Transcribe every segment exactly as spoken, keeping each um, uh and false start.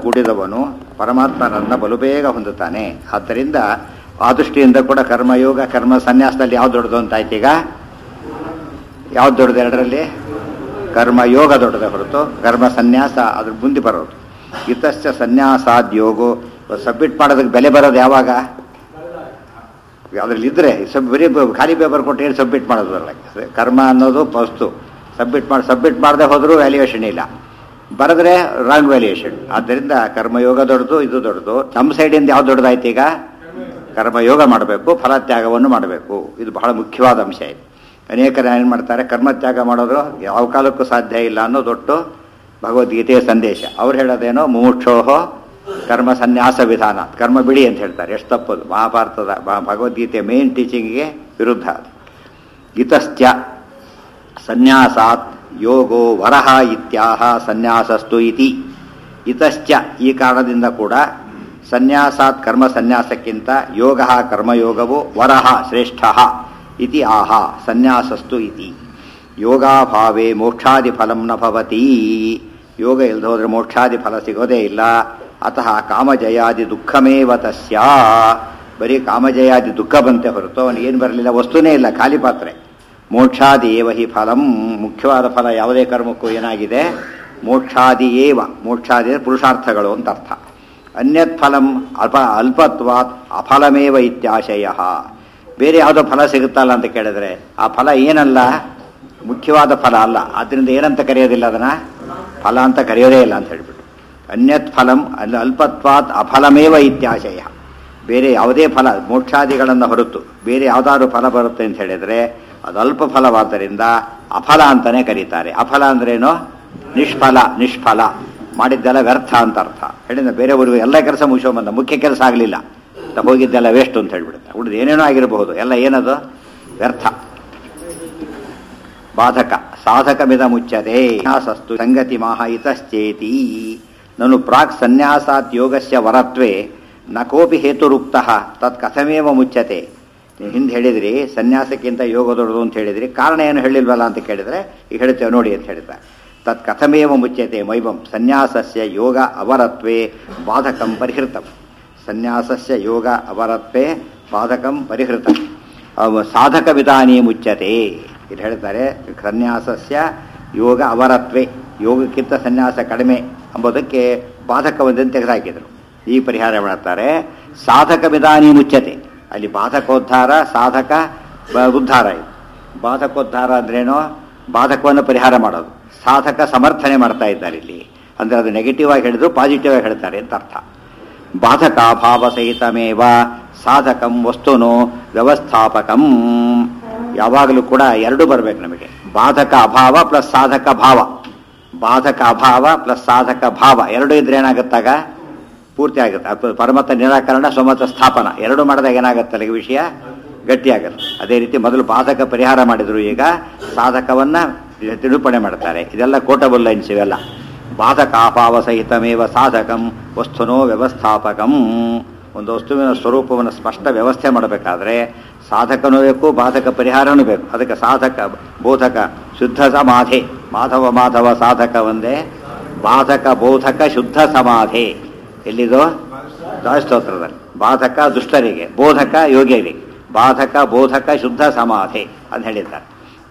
ಕೂಡಿದವನು ಪರಮಾತ್ಮನನ್ನ ಬಲುಬೇಗ ಹೊಂದುತ್ತಾನೆ. ಆದ್ದರಿಂದ ಆ ದೃಷ್ಟಿಯಿಂದ ಕೂಡ ಕರ್ಮಯೋಗ ಕರ್ಮ ಸನ್ಯಾಸದಲ್ಲಿ ಯಾವ್ದು ದೊಡ್ಡದು ಅಂತಾಯ್ತೀಗ? ಯಾವ್ದು ದೊಡ್ಡದು? ಎರಡರಲ್ಲಿ ಕರ್ಮಯೋಗ ದೊಡ್ಡದ ಹೊರತು ಕರ್ಮ ಸನ್ಯಾಸ ಅದ್ರ ಮುಂದೆ ಬರೋದು. ಇತಶ್ಚ ಸನ್ಯಾಸಾದ್ಯೋಗೋ. ಸಬ್ಮಿಟ್ ಮಾಡೋದಕ್ಕೆ ಬೆಲೆ ಬರೋದು ಯಾವಾಗ? ಅದ್ರಲ್ಲಿ ಇದ್ರೆ ಸಬ್ ಬರೀ ಖಾಲಿ ಪೇಪರ್ ಕೊಟ್ಟು ಏನು ಸಬ್ಮಿಟ್ ಮಾಡೋದು ಬರಲ್ಲ. ಕರ್ಮ ಅನ್ನೋದು ವಸ್ತು. ಸಬ್ಮಿಟ್ ಮಾಡಿ ಸಬ್ಮಿಟ್ ಮಾಡದೆ ಹೋದರೂ ವ್ಯಾಲ್ಯೂಯೇಷನ್ ಇಲ್ಲ, ಬರೆದ್ರೆ ರಾಂಗ್ ವ್ಯಾಲ್ಯೂಯೇಷನ್. ಆದ್ದರಿಂದ ಕರ್ಮಯೋಗ ದೊಡ್ಡದು, ಇದು ದೊಡ್ಡದು. ನಮ್ಮ ಸೈಡಿಂದ ಯಾವ್ದು ದೊಡ್ಡದಾಯ್ತು ಈಗ? ಕರ್ಮಯೋಗ ಮಾಡಬೇಕು, ಫಲತ್ಯಾಗವನ್ನು ಮಾಡಬೇಕು. ಇದು ಬಹಳ ಮುಖ್ಯವಾದ ಅಂಶ ಇದೆ. ಅನೇಕರು ಏನು ಮಾಡ್ತಾರೆ, ಕರ್ಮತ್ಯಾಗ ಮಾಡೋದು ಯಾವ ಕಾಲಕ್ಕೂ ಸಾಧ್ಯ ಇಲ್ಲ ಅನ್ನೋ ದೊಡ್ಡ ಭಗವದ್ಗೀತೆಯ ಸಂದೇಶ. ಅವ್ರು ಹೇಳೋದೇನೋ ಮುಮುಕ್ಷೋಹೋ ಕರ್ಮ ಸನ್ಯಾಸ ವಿಧಾನ, ಕರ್ಮ ಬಿಡಿ ಅಂತ ಹೇಳ್ತಾರೆ. ಎಷ್ಟು ತಪ್ಪದು. ಮಹಾಭಾರತದ ಭಗವದ್ಗೀತೆಯ ಮೇನ್ ಟೀಚಿಂಗಿಗೆ ವಿರುದ್ಧ ಅದು. ಇತಶ್ಚ ಸನ್ಯಾಸಾತ್ ಯೋಗೋ ವರಹ ಇತ್ಯಾಹ ಸನ್ಯಾಸಸ್ತು ಇತಿ. ಇತಶ್ಚ ಈ ಕಾರಣದಿಂದ ಕೂಡ ಸನ್ಯಾಸಾತ್ ಕರ್ಮ ಸನ್ಯಾಸಕ್ಕಿಂತ ಯೋಗ ಕರ್ಮಯೋಗವು ವರಹ ಶ್ರೇಷ್ಠ ಇತಿ ಆಹ ಸನ್ಯಾಸಸ್ತು ಇತಿ. ಯೋಗಾಭಾವೇ ಮೋಕ್ಷಾದಿ ಫಲಂ ನ ಭವತಿ. ಯೋಗ ಇಲ್ಲದೆ ಹೋದ್ರೆ ಮೋಕ್ಷಾದಿ ಫಲ ಸಿಗೋದೇ ಇಲ್ಲ. ಅತಃ ಕಾಮಜಯಾದಿ ದುಃಖಮೇವ ತಸ್ಯ. ಬರೀ ಕಾಮಜಯಾದಿ ದುಃಖ ಬಂತೆ ಹೊರತು ಅವನಿಗೇನು ಬರಲಿಲ್ಲ, ವಸ್ತುನೇ ಇಲ್ಲ, ಖಾಲಿ ಪಾತ್ರೆ. ಮೋಕ್ಷಾದಿ ಏವ ಹಿ ಫಲಂ. ಮುಖ್ಯವಾದ ಫಲ ಯಾವುದೇ ಕರ್ಮಕ್ಕೂ ಏನಾಗಿದೆ? ಮೋಕ್ಷಾದಿ ಏವ. ಮೋಕ್ಷಾದಿ ಪುರುಷಾರ್ಥಗಳು ಅಂತ ಅರ್ಥ. ಅನ್ಯತ್ ಫಲಂ ಅಲ್ಪ ಅಲ್ಪತ್ವಾತ್ ಅಫಲಮೇವ ಇತ್ಯಾಶಯ. ಬೇರೆ ಯಾವುದೋ ಫಲ ಸಿಗುತ್ತಲ್ಲ ಅಂತ ಕೇಳಿದ್ರೆ ಆ ಫಲ ಏನಲ್ಲ, ಮುಖ್ಯವಾದ ಫಲ ಅಲ್ಲ. ಆದ್ದರಿಂದ ಏನಂತ ಕರೆಯೋದಿಲ್ಲ, ಅದನ್ನ ಫಲ ಅಂತ ಕರೆಯೋದೇ ಇಲ್ಲ ಅಂತ ಹೇಳ್ಬಿಟ್ಟು. ಅನ್ಯತ್ ಫಲಂ ಅಲ್ಪತ್ವಾತ್ ಅಫಲಮೇವ ಇತ್ಯಾಶಯ. ಬೇರೆ ಯಾವುದೇ ಫಲ ಮೋಕ್ಷಾದಿಗಳನ್ನು ಹೊರತು ಬೇರೆ ಯಾವುದಾದ್ರು ಫಲ ಬರುತ್ತೆ ಅಂತ ಹೇಳಿದ್ರೆ ಅದು ಅಲ್ಪ ಫಲವಾದ್ದರಿಂದ ಅಫಲ ಅಂತಾನೆ ಕರೀತಾರೆ. ಅಫಲ ಅಂದ್ರೇನು? ನಿಷ್ಫಲ, ನಿಷ್ಫಲ, ಮಾಡಿದ್ದೆಲ್ಲ ವ್ಯರ್ಥ ಅಂತ ಅರ್ಥ. ಹೇಳಿದ ಬೇರೆಯವ್ರಿಗೆ ಎಲ್ಲ ಕೆಲಸ ಮುಗಿಸೋಬಂದ, ಮುಖ್ಯ ಕೆಲಸ ಆಗಲಿಲ್ಲ, ಹೋಗಿದ್ದೆಲ್ಲ ವೇಸ್ಟ್ ಅಂತ ಹೇಳ್ಬಿಡುತ್ತೆ. ಉಳಿದು ಏನೇನೋ ಆಗಿರಬಹುದು, ಎಲ್ಲ ಏನದು? ವ್ಯರ್ಥ. ಬಾಧಕ ಸಾಧಕಮಿದ ಮುಚ್ಚತೆ ಸಸ್ತು ಸಂಗತಿ ಮಾಹ ಇತಶ್ಚೇತಿ. ನನು ಪ್ರಾಕ್ ಸನ್ಯಾಸಾತ್ ಯೋಗಸ್ಯ ವರತ್ವೇ ನ ಕೋಪಿ ಹೇತುರುಕ್ತಃ ತತ್ ಕಥಮೇವ ಮುಚ್ಚತೆ. ನೀವು ಹಿಂದೆ ಹೇಳಿದ್ರಿ ಸನ್ಯಾಸಕ್ಕಿಂತ ಯೋಗ ದೊಡ್ಡದು ಅಂತ ಹೇಳಿದ್ರಿ, ಕಾರಣ ಏನು ಹೇಳಿಲ್ವಲ್ಲ ಅಂತ ಕೇಳಿದ್ರೆ ಈಗ ಹೇಳ್ತೇವೆ ನೋಡಿ ಅಂತ ಹೇಳಿದ್ರೆ, ತತ್ ಕಥಮೇವ ಮುಚ್ಚತೆ ಮೈವಂ ಸನ್ಯಾಸಸ್ಯ ಯೋಗ ಅವರತ್ವೇ ಬಾಧಕಂ ಪರಿಹೃತಂ. ಸನ್ಯಾಸಸ್ಯ ಯೋಗ ಅವರತ್ವೇ ಬಾಧಕಂ ಪರಿಹೃತಂ ಸಾಧಕ ವಿಧಾನಿ ಮುಚ್ಚತೆ. ಇಲ್ಲಿ ಹೇಳ್ತಾರೆ ಸನ್ಯಾಸಸ್ಯ ಯೋಗ ಅವರತ್ವೇ, ಯೋಗಕ್ಕಿಂತ ಸನ್ಯಾಸ ಕಡಿಮೆ ಎಂಬುದಕ್ಕೆ ಬಾಧಕವಂತೆ ತೆಗೆದುಹಾಕಿದರು. ಈ ಪರಿಹಾರ ಮಾಡ್ತಾರೆ. ಸಾಧಕ ವಿಧಾನಿ ಮುಚ್ಚತೆ. ಅಲ್ಲಿ ಬಾಧಕೋದ್ಧಾರ, ಸಾಧಕ ಉದ್ಧಾರ. ಇದು ಬಾಧಕೋದ್ಧಾರ ಅಂದ್ರೇನೋ ಬಾಧಕವನ್ನು ಪರಿಹಾರ ಮಾಡೋದು, ಸಾಧಕ ಸಮರ್ಥನೆ ಮಾಡ್ತಾ ಇದ್ದಾರೆ ಇಲ್ಲಿ. ಅಂದ್ರೆ ಅದು ನೆಗೆಟಿವ್ ಆಗಿ ಹೇಳಿದ್ರು ಪಾಸಿಟಿವ್ ಆಗಿ ಹೇಳ್ತಾರೆ ಅಂತ ಅರ್ಥ. ಬಾಧಕಾಭಾವ ಸಹಿತಮೇವ ಸಾಧಕಂ ವಸ್ತುನೋ ವ್ಯವಸ್ಥಾಪಕಂ. ಯಾವಾಗಲೂ ಕೂಡ ಎರಡು ಬರಬೇಕು ನಮಗೆ. ಬಾಧಕ ಅಭಾವ ಪ್ಲಸ್ ಸಾಧಕ ಭಾವ. ಬಾಧಕ ಅಭಾವ ಪ್ಲಸ್ ಸಾಧಕ ಭಾವ ಎರಡು ಇದ್ರೆ ಏನಾಗುತ್ತಾಗ ಪೂರ್ತಿ ಆಗುತ್ತೆ. ಪರಮತ ನಿರಾಕರಣ, ಸ್ವಮತ ಸ್ಥಾಪನ ಎರಡು ಮಾಡಿದಾಗ ಏನಾಗುತ್ತಲ್ಲ ಈ ವಿಷಯ ಗಟ್ಟಿಯಾಗುತ್ತೆ. ಅದೇ ರೀತಿ ಮೊದಲು ಬಾಧಕ ಪರಿಹಾರ ಮಾಡಿದ್ರು, ಈಗ ಸಾಧಕವನ್ನ ತಿಳುಪಣೆ ಮಾಡ್ತಾರೆ. ಇದೆಲ್ಲ ಕೋಟಬಲ್ ಲೈನ್ಸ್ ಇವೆಲ್ಲ. ಬಾಧಕಾಭಾವ ಸಹಿತಮೇವ ಸಾಧಕಂ ವಸ್ತುನೋ ವ್ಯವಸ್ಥಾಪಕಂ. ಒಂದು ವಸ್ತುವಿನ ಸ್ವರೂಪವನ್ನು ಸ್ಪಷ್ಟ ವ್ಯವಸ್ಥೆ ಮಾಡಬೇಕಾದ್ರೆ ಸಾಧಕನೂ ಬೇಕು, ಬಾಧಕ ಪರಿಹಾರನೂ ಬೇಕು. ಅದಕ್ಕೆ ಸಾಧಕ ಬೋಧಕ ಶುದ್ಧ ಸಮಾಧಿ. ಮಾಧವ ಮಾಧವ ಸಾಧಕ ಒಂದೇ, ಬಾಧಕ ಬೋಧಕ ಶುದ್ಧ ಸಮಾಧಿ. ಎಲ್ಲಿದು? ಸ್ತೋತ್ರದಲ್ಲಿ. ಬಾಧಕ ದುಷ್ಟರಿಗೆ, ಬೋಧಕ ಯೋಗಿಯರಿಗೆ. ಬಾಧಕ ಬೋಧಕ ಶುದ್ಧ ಸಮಾಧಿ ಅಂತ ಹೇಳಿದ್ದಾರೆ.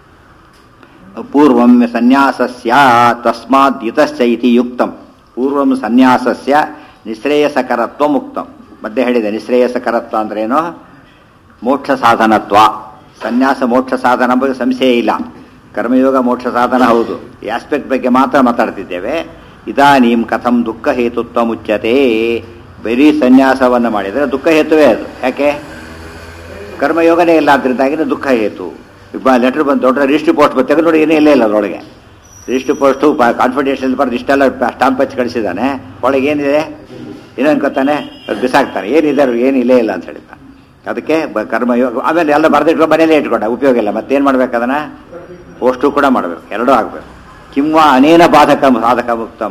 ಪೂರ್ವಂ ಸನ್ಯಾಸಸ್ಯ ತಸ್ಮಾತ್ ಇತಶ್ಚ ಇತಿ ಯುಕ್ತಂ. ಪೂರ್ವಂ ಸನ್ಯಾಸಸ್ಯ ನಿಶ್ರೇಯಸಕರತ್ವ ಮುಕ್ತಂ. ಮಧ್ಯೆ ಹೇಳಿದೆ ನಿಶ್ರೇಯಸಕರತ್ವ ಅಂದ್ರೇನು? ಮೋಕ್ಷ ಸಾಧನತ್ವ. ಸನ್ಯಾಸ ಮೋಕ್ಷ ಸಾಧನ ಬಗ್ಗೆ ಸಂಶಯ ಇಲ್ಲ. ಕರ್ಮಯೋಗ ಮೋಕ್ಷ ಸಾಧನ ಹೌದು. ಈ ಆಸ್ಪೆಕ್ಟ್ ಬಗ್ಗೆ ಮಾತ್ರ ಮಾತಾಡ್ತಿದ್ದೇವೆ. ಇದಾನೀಂ ಕಥಂ ದುಃಖ ಹೇತುತ್ವ ಮುಚ್ಚತೆ. ಬರೀ ಸನ್ಯಾಸವನ್ನು ಮಾಡಿದರೆ ದುಃಖ ಹೇತುವೇ ಅದು. ಯಾಕೆ? ಕರ್ಮಯೋಗನೇ ಇಲ್ಲ, ಆದ್ರಿಂದಾಗಿನ ದುಃಖ ಹೇತು. ಲೆಟರ್ ಬಂದು ದೊಡ್ಡ ರಿಜಿಸ್ಟ್ರಿ ಪೋಸ್ಟ್ ತೆಗೆದು ನೋಡಿ, ಏನೇ ಇಲ್ಲ ಇಲ್ಲ ಅದರೊಳಗೆ. ರಿಜಿಸ್ಟ್ರಿ ಪೋಸ್ಟು ಕಾನ್ಫಿಡೆನ್ಷಿಯಲ್ ಬರೆದು ಇಷ್ಟೆಲ್ಲ ಸ್ಟಾಂಪ್ ಹಚ್ಚಿ ಕಳಿಸಿದ್ದಾನೆ, ಒಳಗೆ ಏನಿದೆ ಏನೋ ಅನ್ಕೋತಾನೆ, ಬಿಸಾಕ್ತಾನೆ. ಏನಿದೆ ಅವ್ರು ಏನು ಇಲ್ಲೇ ಇಲ್ಲ ಅಂತ ಹೇಳಿದ್ದ. ಅದಕ್ಕೆ ಕರ್ಮಯೋಗ ಆಮೇಲೆ ಎಲ್ಲ ಬರೆದಿಟ್ಕೊ ಮನೇಲೇ ಇಟ್ಕೊಂಡ, ಉಪಯೋಗ ಇಲ್ಲ. ಮತ್ತೇನು ಮಾಡ್ಬೇಕು? ಅದನ್ನು ಪೋಸ್ಟು ಕೂಡ ಮಾಡಬೇಕು, ಎರಡೂ ಆಗಬೇಕು. ಕಿಂವಾ ಅನೇನ ಬಾಧಕ ಸಾಧಕ ಮುಕ್ತಂ.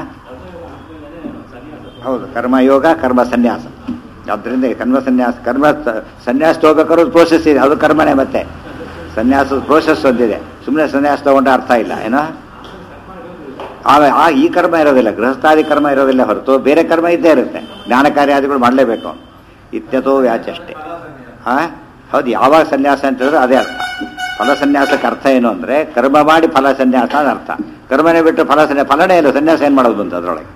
ಹೌದು, ಕರ್ಮಯೋಗ ಕರ್ಮ ಸನ್ಯಾಸ. ಆದ್ದರಿಂದ ಕರ್ಮ ಸನ್ಯಾಸ ಕರ್ಮ ಸನ್ಯಾಸ ತಗೋಬೇಕಾದ್ರೂ ಪ್ರೋಸೆಸ್ ಇದೆ, ಅದು ಕರ್ಮನೇ. ಮತ್ತೆ ಸನ್ಯಾಸದ ಪ್ರೋಸೆಸ್ ಒಂದಿದೆ, ಸುಮ್ಮನೆ ಸನ್ಯಾಸ ತಗೊಂಡ್ರೆ ಅರ್ಥ ಇಲ್ಲ ಏನೋ. ಆಮೇಲೆ ಆ ಈ ಕರ್ಮ ಇರೋದಿಲ್ಲ, ಗೃಹಸ್ಥಾದಿ ಕರ್ಮ ಇರೋದಿಲ್ಲ ಹೊರತು ಬೇರೆ ಕರ್ಮ ಇದ್ದೇ ಇರುತ್ತೆ. ಜ್ಞಾನ ಕಾರ್ಯಾದಿಗಳು ಮಾಡಲೇಬೇಕು. ಇತ್ಯತೋ ವ್ಯಾಚಷ್ಟೇ. ಹಾ ಹೌದು, ಯಾವಾಗ ಸನ್ಯಾಸ ಅಂತ ಹೇಳಿದ್ರೆ ಅದೇ ಅರ್ಥ. ಫಲ ಸನ್ಯಾಸಕ್ಕೆ ಅರ್ಥ ಏನು ಅಂದರೆ ಕರ್ಮ ಮಾಡಿ ಫಲ ಸನ್ಯಾಸ ಅಂತ ಅರ್ಥ. ಕರ್ಮನೇ ಬಿಟ್ಟು ಫಲ ಸನ್ಯಾಸ, ಫಲನೇ ಇಲ್ಲ, ಸನ್ಯಾಸ ಏನು ಮಾಡೋದು ಅಂತ ಅದರೊಳಗೆ.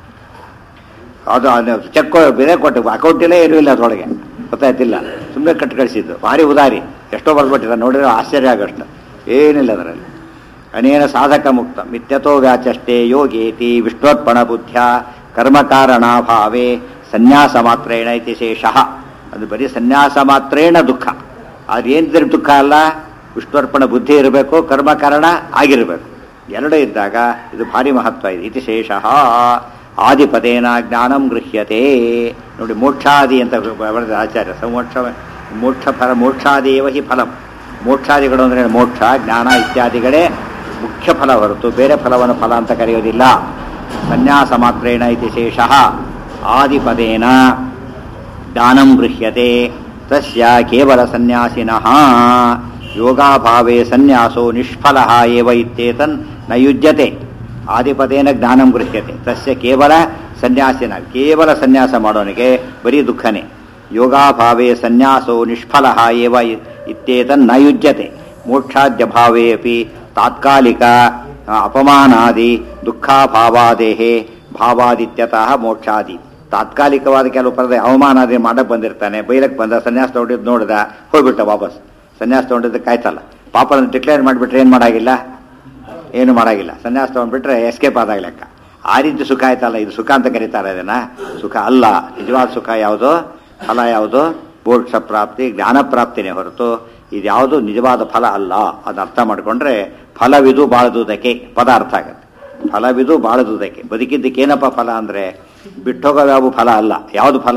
ಅದು ಚೆಕ್ ಬೇರೆ ಕೊಟ್ಟು ಅಕೌಂಟಿಲ್ಲೇ ಏನೂ ಇಲ್ಲ ಅದರೊಳಗೆ, ಗೊತ್ತಾಯ್ತಿಲ್ಲ, ಸುಮ್ಮನೆ ಕಟ್ಟು ಕಳಿಸಿದ್ದು. ಭಾರಿ ಉದಾರಿ, ಎಷ್ಟೋ ಬರ್ಬಿಟ್ಟಿದ್ದಾರೆ, ನೋಡಿದ್ರೆ ಆಶ್ಚರ್ಯ ಆಗೋಷ್ಟು, ಏನಿಲ್ಲ ಅದರಲ್ಲಿ. ಅನೇನ ಸಾಧಕ ಮುಕ್ತ ಮಿತ್ಯತೋ ವ್ಯಾಚಷ್ಟೇ ಯೋಗೇತಿ ವಿಷ್ಣೋರ್ಪಣ ಬುದ್ಧ್ಯ ಕರ್ಮಕಾರಣಾಭಾವೇ ಸನ್ಯಾಸ ಮಾತ್ರೇಣ ಇತಿ ಶೇಷಃ. ಅದು ಬರೀ ಸನ್ಯಾಸ ಮಾತ್ರೇಣ ದುಃಖ. ಅದೇನಿದ್ರೆ ದುಃಖ ಅಲ್ಲ, ವಿಷ್ಣುರ್ಪಣ ಬುದ್ಧಿ ಇರಬೇಕು, ಕರ್ಮಕಾರಣ ಆಗಿರಬೇಕು. ಎರಡು ಇದ್ದಾಗ ಇದು ಭಾರಿ ಮಹತ್ವ ಇದೆ. ಇತಿ ಶೇಷಃ ಆದಿಪದೇನ ಜ್ಞಾನಂ ಗೃಹ್ಯತೆ. ನೋಡಿ, ಮೋಕ್ಷಾದಿ ಅಂತ ಬರೆದ ಆಚಾರ್ಯ. ಮೋಕ್ಷ ಮೋಕ್ಷ ಫಲ ಮೋಕ್ಷಾದೇವ ಹಿ ಫಲಂ. ಮೋಕ್ಷಾದಿಗಳು ಅಂದರೆ ಮೋಕ್ಷ ಜ್ಞಾನ ಇತ್ಯಾದಿಗಳೇ ಮುಖ್ಯ ಫಲ ಹೊರತು ಬೇರೆ ಫಲವನ್ನು ಫಲ ಅಂತ ಕರೆಯೋದಿಲ್ಲ. ಸನ್ಯಾಸ ಮಾತ್ರೇಣ ಇತಿ ಶೇಷಃ ಆದಿಪದೇನ ಜ್ಞಾನಂ ಗೃಹ್ಯತೆ. ತಸ್ಯ ಕೇವಲ ಸನ್ಯಾಸಿನಃ ಯೋಗಾಭಾವೇ ಸನ್ಯಾಸೋ ನಿಷ್ಫಲಃ ಏವ ಇತ್ಯೇತನ್ ನ ಯುಜ್ಯತೆ. ಆದಿಪದೇನ ಜ್ಞಾನಂ ಗೃಹ್ಯತೆ. ತಸ್ಯ ಕೇವಲ ಸನ್ಯಾಸಿನ, ಕೇವಲ ಸನ್ಯಾಸ ಮಾಡೋನಿಗೆ ಬರೀ ದುಃಖನೇ. ಯೋಗಾಭಾವೇ ಸನ್ಯಾಸೋ ನಿಷ್ಫಲಃ ಏವ ಇತ್ಯೇತನ್ ನ ಯುಜ್ಯತೆ. ಮೋಕ್ಷಾದ್ಯಭಾವೇ ಅಪಿ ತಾತ್ಕಾಲಿಕ ಅಪಮಾನಾದಿ ದುಃಖಾಭಾವಾದೇಹೇ ಭಾವಾದಿತ್ಯತಃ ಮೋಕ್ಷಾದಿ. ತಾತ್ಕಾಲಿಕವಾದ ಕೆಲವು ಪರದ ಅವಮಾನಾದಿ ಮಾಡಕ್ಕೆ ಬಂದಿರ್ತಾನೆ, ಬೈಲಕ್ಕೆ ಬಂದ, ಸನ್ಯಾಸ ತಗೊಂಡಿದ್ದು ನೋಡಿದ, ಹೋಗ್ಬಿಟ್ಟ ವಾಪಸ್. ಸನ್ಯಾಸ ತಗೊಂಡಿದ್ದಕ್ಕೆ ಆಯ್ತಲ್ಲ, ಪಾಪವನ್ನು ಡಿಕ್ಲೇರ್ ಮಾಡಿಬಿಟ್ರೆ ಏನು ಮಾಡಾಗಿಲ್ಲ, ಏನು ಮಾಡಾಗಿಲ್ಲ. ಸನ್ಯಾಸ ತಗೊಂಡ್ಬಿಟ್ರೆ ಎಸ್ಕೇಪ್ ಆದಾಗ ಲೆಕ್ಕ. ಆ ರೀತಿ ಸುಖ ಆಯ್ತಲ್ಲ, ಇದು ಸುಖ ಅಂತ ಕರೀತಾರೆ ಇದನ್ನ. ಸುಖ ಅಲ್ಲ. ನಿಜವಾದ ಸುಖ ಯಾವುದು, ಫಲ ಯಾವುದು, ಮೋಕ್ಷ ಪ್ರಾಪ್ತಿ, ಜ್ಞಾನ ಪ್ರಾಪ್ತಿನೇ ಹೊರತು ಇದು ಯಾವುದು ನಿಜವಾದ ಫಲ ಅಲ್ಲ. ಅದು ಅರ್ಥ ಮಾಡಿಕೊಂಡ್ರೆ ಫಲವಿದು ಬಾಳದುದಕ್ಕೆ ಪದ ಅರ್ಥ ಆಗುತ್ತೆ. ಫಲವಿದು ಬಾಳದುದಕ್ಕೆ, ಬದುಕಿದ್ದಕ್ಕೆ ಏನಪ್ಪ ಫಲ ಅಂದರೆ ಬಿಟ್ಟೋಗೋ ಯಾವ ಫಲ ಅಲ್ಲ. ಯಾವುದು ಫಲ?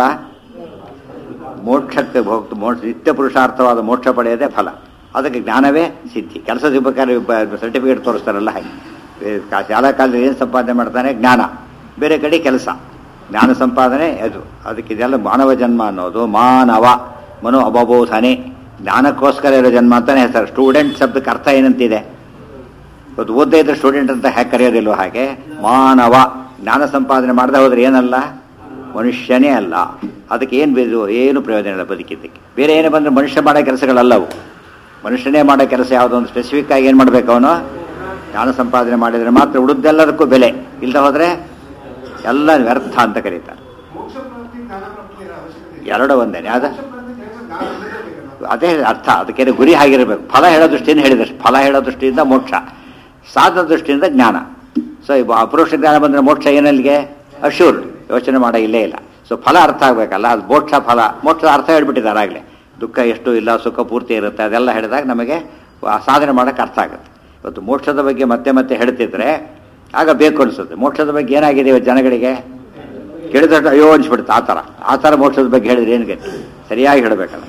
ಮೋಕ್ಷಕ್ಕೆ ಹೋಗ್ತು, ಮೋಕ್ಷ ನಿತ್ಯ ಪುರುಷಾರ್ಥವಾದ ಮೋಕ್ಷ ಪಡೆಯೋದೇ ಫಲ. ಅದಕ್ಕೆ ಜ್ಞಾನವೇ ಸಿದ್ಧಿ. ಕೆಲಸ ಸಿಗಬೇಕಾದ್ರೆ ಸರ್ಟಿಫಿಕೇಟ್ ತೋರಿಸ್ತಾರಲ್ಲ ಹಾಗೆ. ಶಾಲಾ ಕಾಲದಲ್ಲಿ ಏನು ಸಂಪಾದನೆ ಮಾಡ್ತಾನೆ? ಜ್ಞಾನ. ಬೇರೆ ಕಡೆ ಕೆಲಸ, ಜ್ಞಾನ ಸಂಪಾದನೆ ಅದು. ಅದಕ್ಕೆ ಇದೆಲ್ಲ ಮಾನವ ಜನ್ಮ ಅನ್ನೋದು ಮಾನವ ಮನೋ ಅಬಬೋಧನೆ, ಜ್ಞಾನಕ್ಕೋಸ್ಕರ ಇರೋ ಜನ್ಮ ಅಂತಾನೆ ಹೆಸರು. ಸ್ಟೂಡೆಂಟ್ ಶಬ್ದಕ್ಕೆ ಅರ್ಥ ಏನಂತಿದೆ? ಇವತ್ತು ಓದ್ತಾ ಇದ್ರೆ ಸ್ಟೂಡೆಂಟ್ ಅಂತ ಹೇಗೆ ಕರೆಯೋದಿಲ್ವ ಹಾಗೆ ಮಾನವ ಜ್ಞಾನ ಸಂಪಾದನೆ ಮಾಡದೆ ಹೋದ್ರೆ ಏನಲ್ಲ, ಮನುಷ್ಯನೇ ಅಲ್ಲ. ಅದಕ್ಕೆ ಏನು ಬೇಕು, ಏನು ಪ್ರಯೋಜನ ಇಲ್ಲ ಬದುಕಿದ್ದಕ್ಕೆ. ಬೇರೆ ಏನೇ ಬಂದರೆ ಮನುಷ್ಯ ಮಾಡೋ ಕೆಲಸಗಳಲ್ಲವು. ಮನುಷ್ಯನೇ ಮಾಡೋ ಕೆಲಸ ಯಾವುದೋ ಒಂದು ಸ್ಪೆಸಿಫಿಕ್ ಆಗಿ ಏನು ಮಾಡಬೇಕು ಅವನು? ಜ್ಞಾನ ಸಂಪಾದನೆ ಮಾಡಿದರೆ ಮಾತ್ರ ಉಳಿದೆಲ್ಲದಕ್ಕೂ ಬೆಲೆ. ಇಲ್ಲದೆ ಹೋದರೆ ಎಲ್ಲ ವ್ಯರ್ಥ ಅಂತ ಕರೀತಾರೆ. ಎರಡು ಒಂದೇನೆ ಅದ ಅದೇ ಅರ್ಥ. ಅದಕ್ಕೆ ಗುರಿ ಆಗಿರಬೇಕು. ಫಲ ಹೇಳೋ ದೃಷ್ಟಿಯಿಂದ ಹೇಳಿದಷ್ಟು, ಫಲ ಹೇಳೋ ದೃಷ್ಟಿಯಿಂದ ಮೋಕ್ಷ, ಸಾಧನ ದೃಷ್ಟಿಯಿಂದ ಜ್ಞಾನ. ಸೊ ಅಪರೋಕ್ಷ ಜ್ಞಾನ ಬಂದರೆ ಮೋಕ್ಷ ಏನಲ್ಲಿಗೆ ಅಶ್ಯೂರ್ಡ್, ಯೋಚನೆ ಮಾಡೋ ಇಲ್ಲೇ ಇಲ್ಲ. ಸೊ ಫಲ ಅರ್ಥ ಆಗಬೇಕಲ್ಲ, ಅದು ಮೋಕ್ಷ ಫಲ. ಮೋಕ್ಷದ ಅರ್ಥ ಹೇಳ್ಬಿಟ್ಟಿದ್ದಾರೆ ಆಗಲೇ. ದುಃಖ ಎಷ್ಟು ಇಲ್ಲ, ಸುಖ ಪೂರ್ತಿ ಇರುತ್ತೆ, ಅದೆಲ್ಲ ಹೇಳಿದಾಗ ನಮಗೆ ಸಾಧನೆ ಮಾಡೋಕ್ಕೆ ಅರ್ಥ ಆಗುತ್ತೆ. ಇವತ್ತು ಮೋಕ್ಷದ ಬಗ್ಗೆ ಮತ್ತೆ ಮತ್ತೆ ಹೇಳ್ತಿದ್ರೆ ಆಗ ಬೇಕು ಅನಿಸುತ್ತೆ. ಮೋಕ್ಷದ ಬಗ್ಗೆ ಏನಾಗಿದೆ ಇವತ್ತು ಜನಗಳಿಗೆ? ಕೇಳಿದಷ್ಟು ಅಯ್ಯೋ ಅನಿಸ್ಬಿಡುತ್ತೆ. ಆ ಥರ ಆ ಥರ ಮೋಕ್ಷದ ಬಗ್ಗೆ ಹೇಳಿದ್ರೆ ಏನು ಗತಿ? ಸರಿಯಾಗಿ ಹೇಳಬೇಕಲ್ಲ.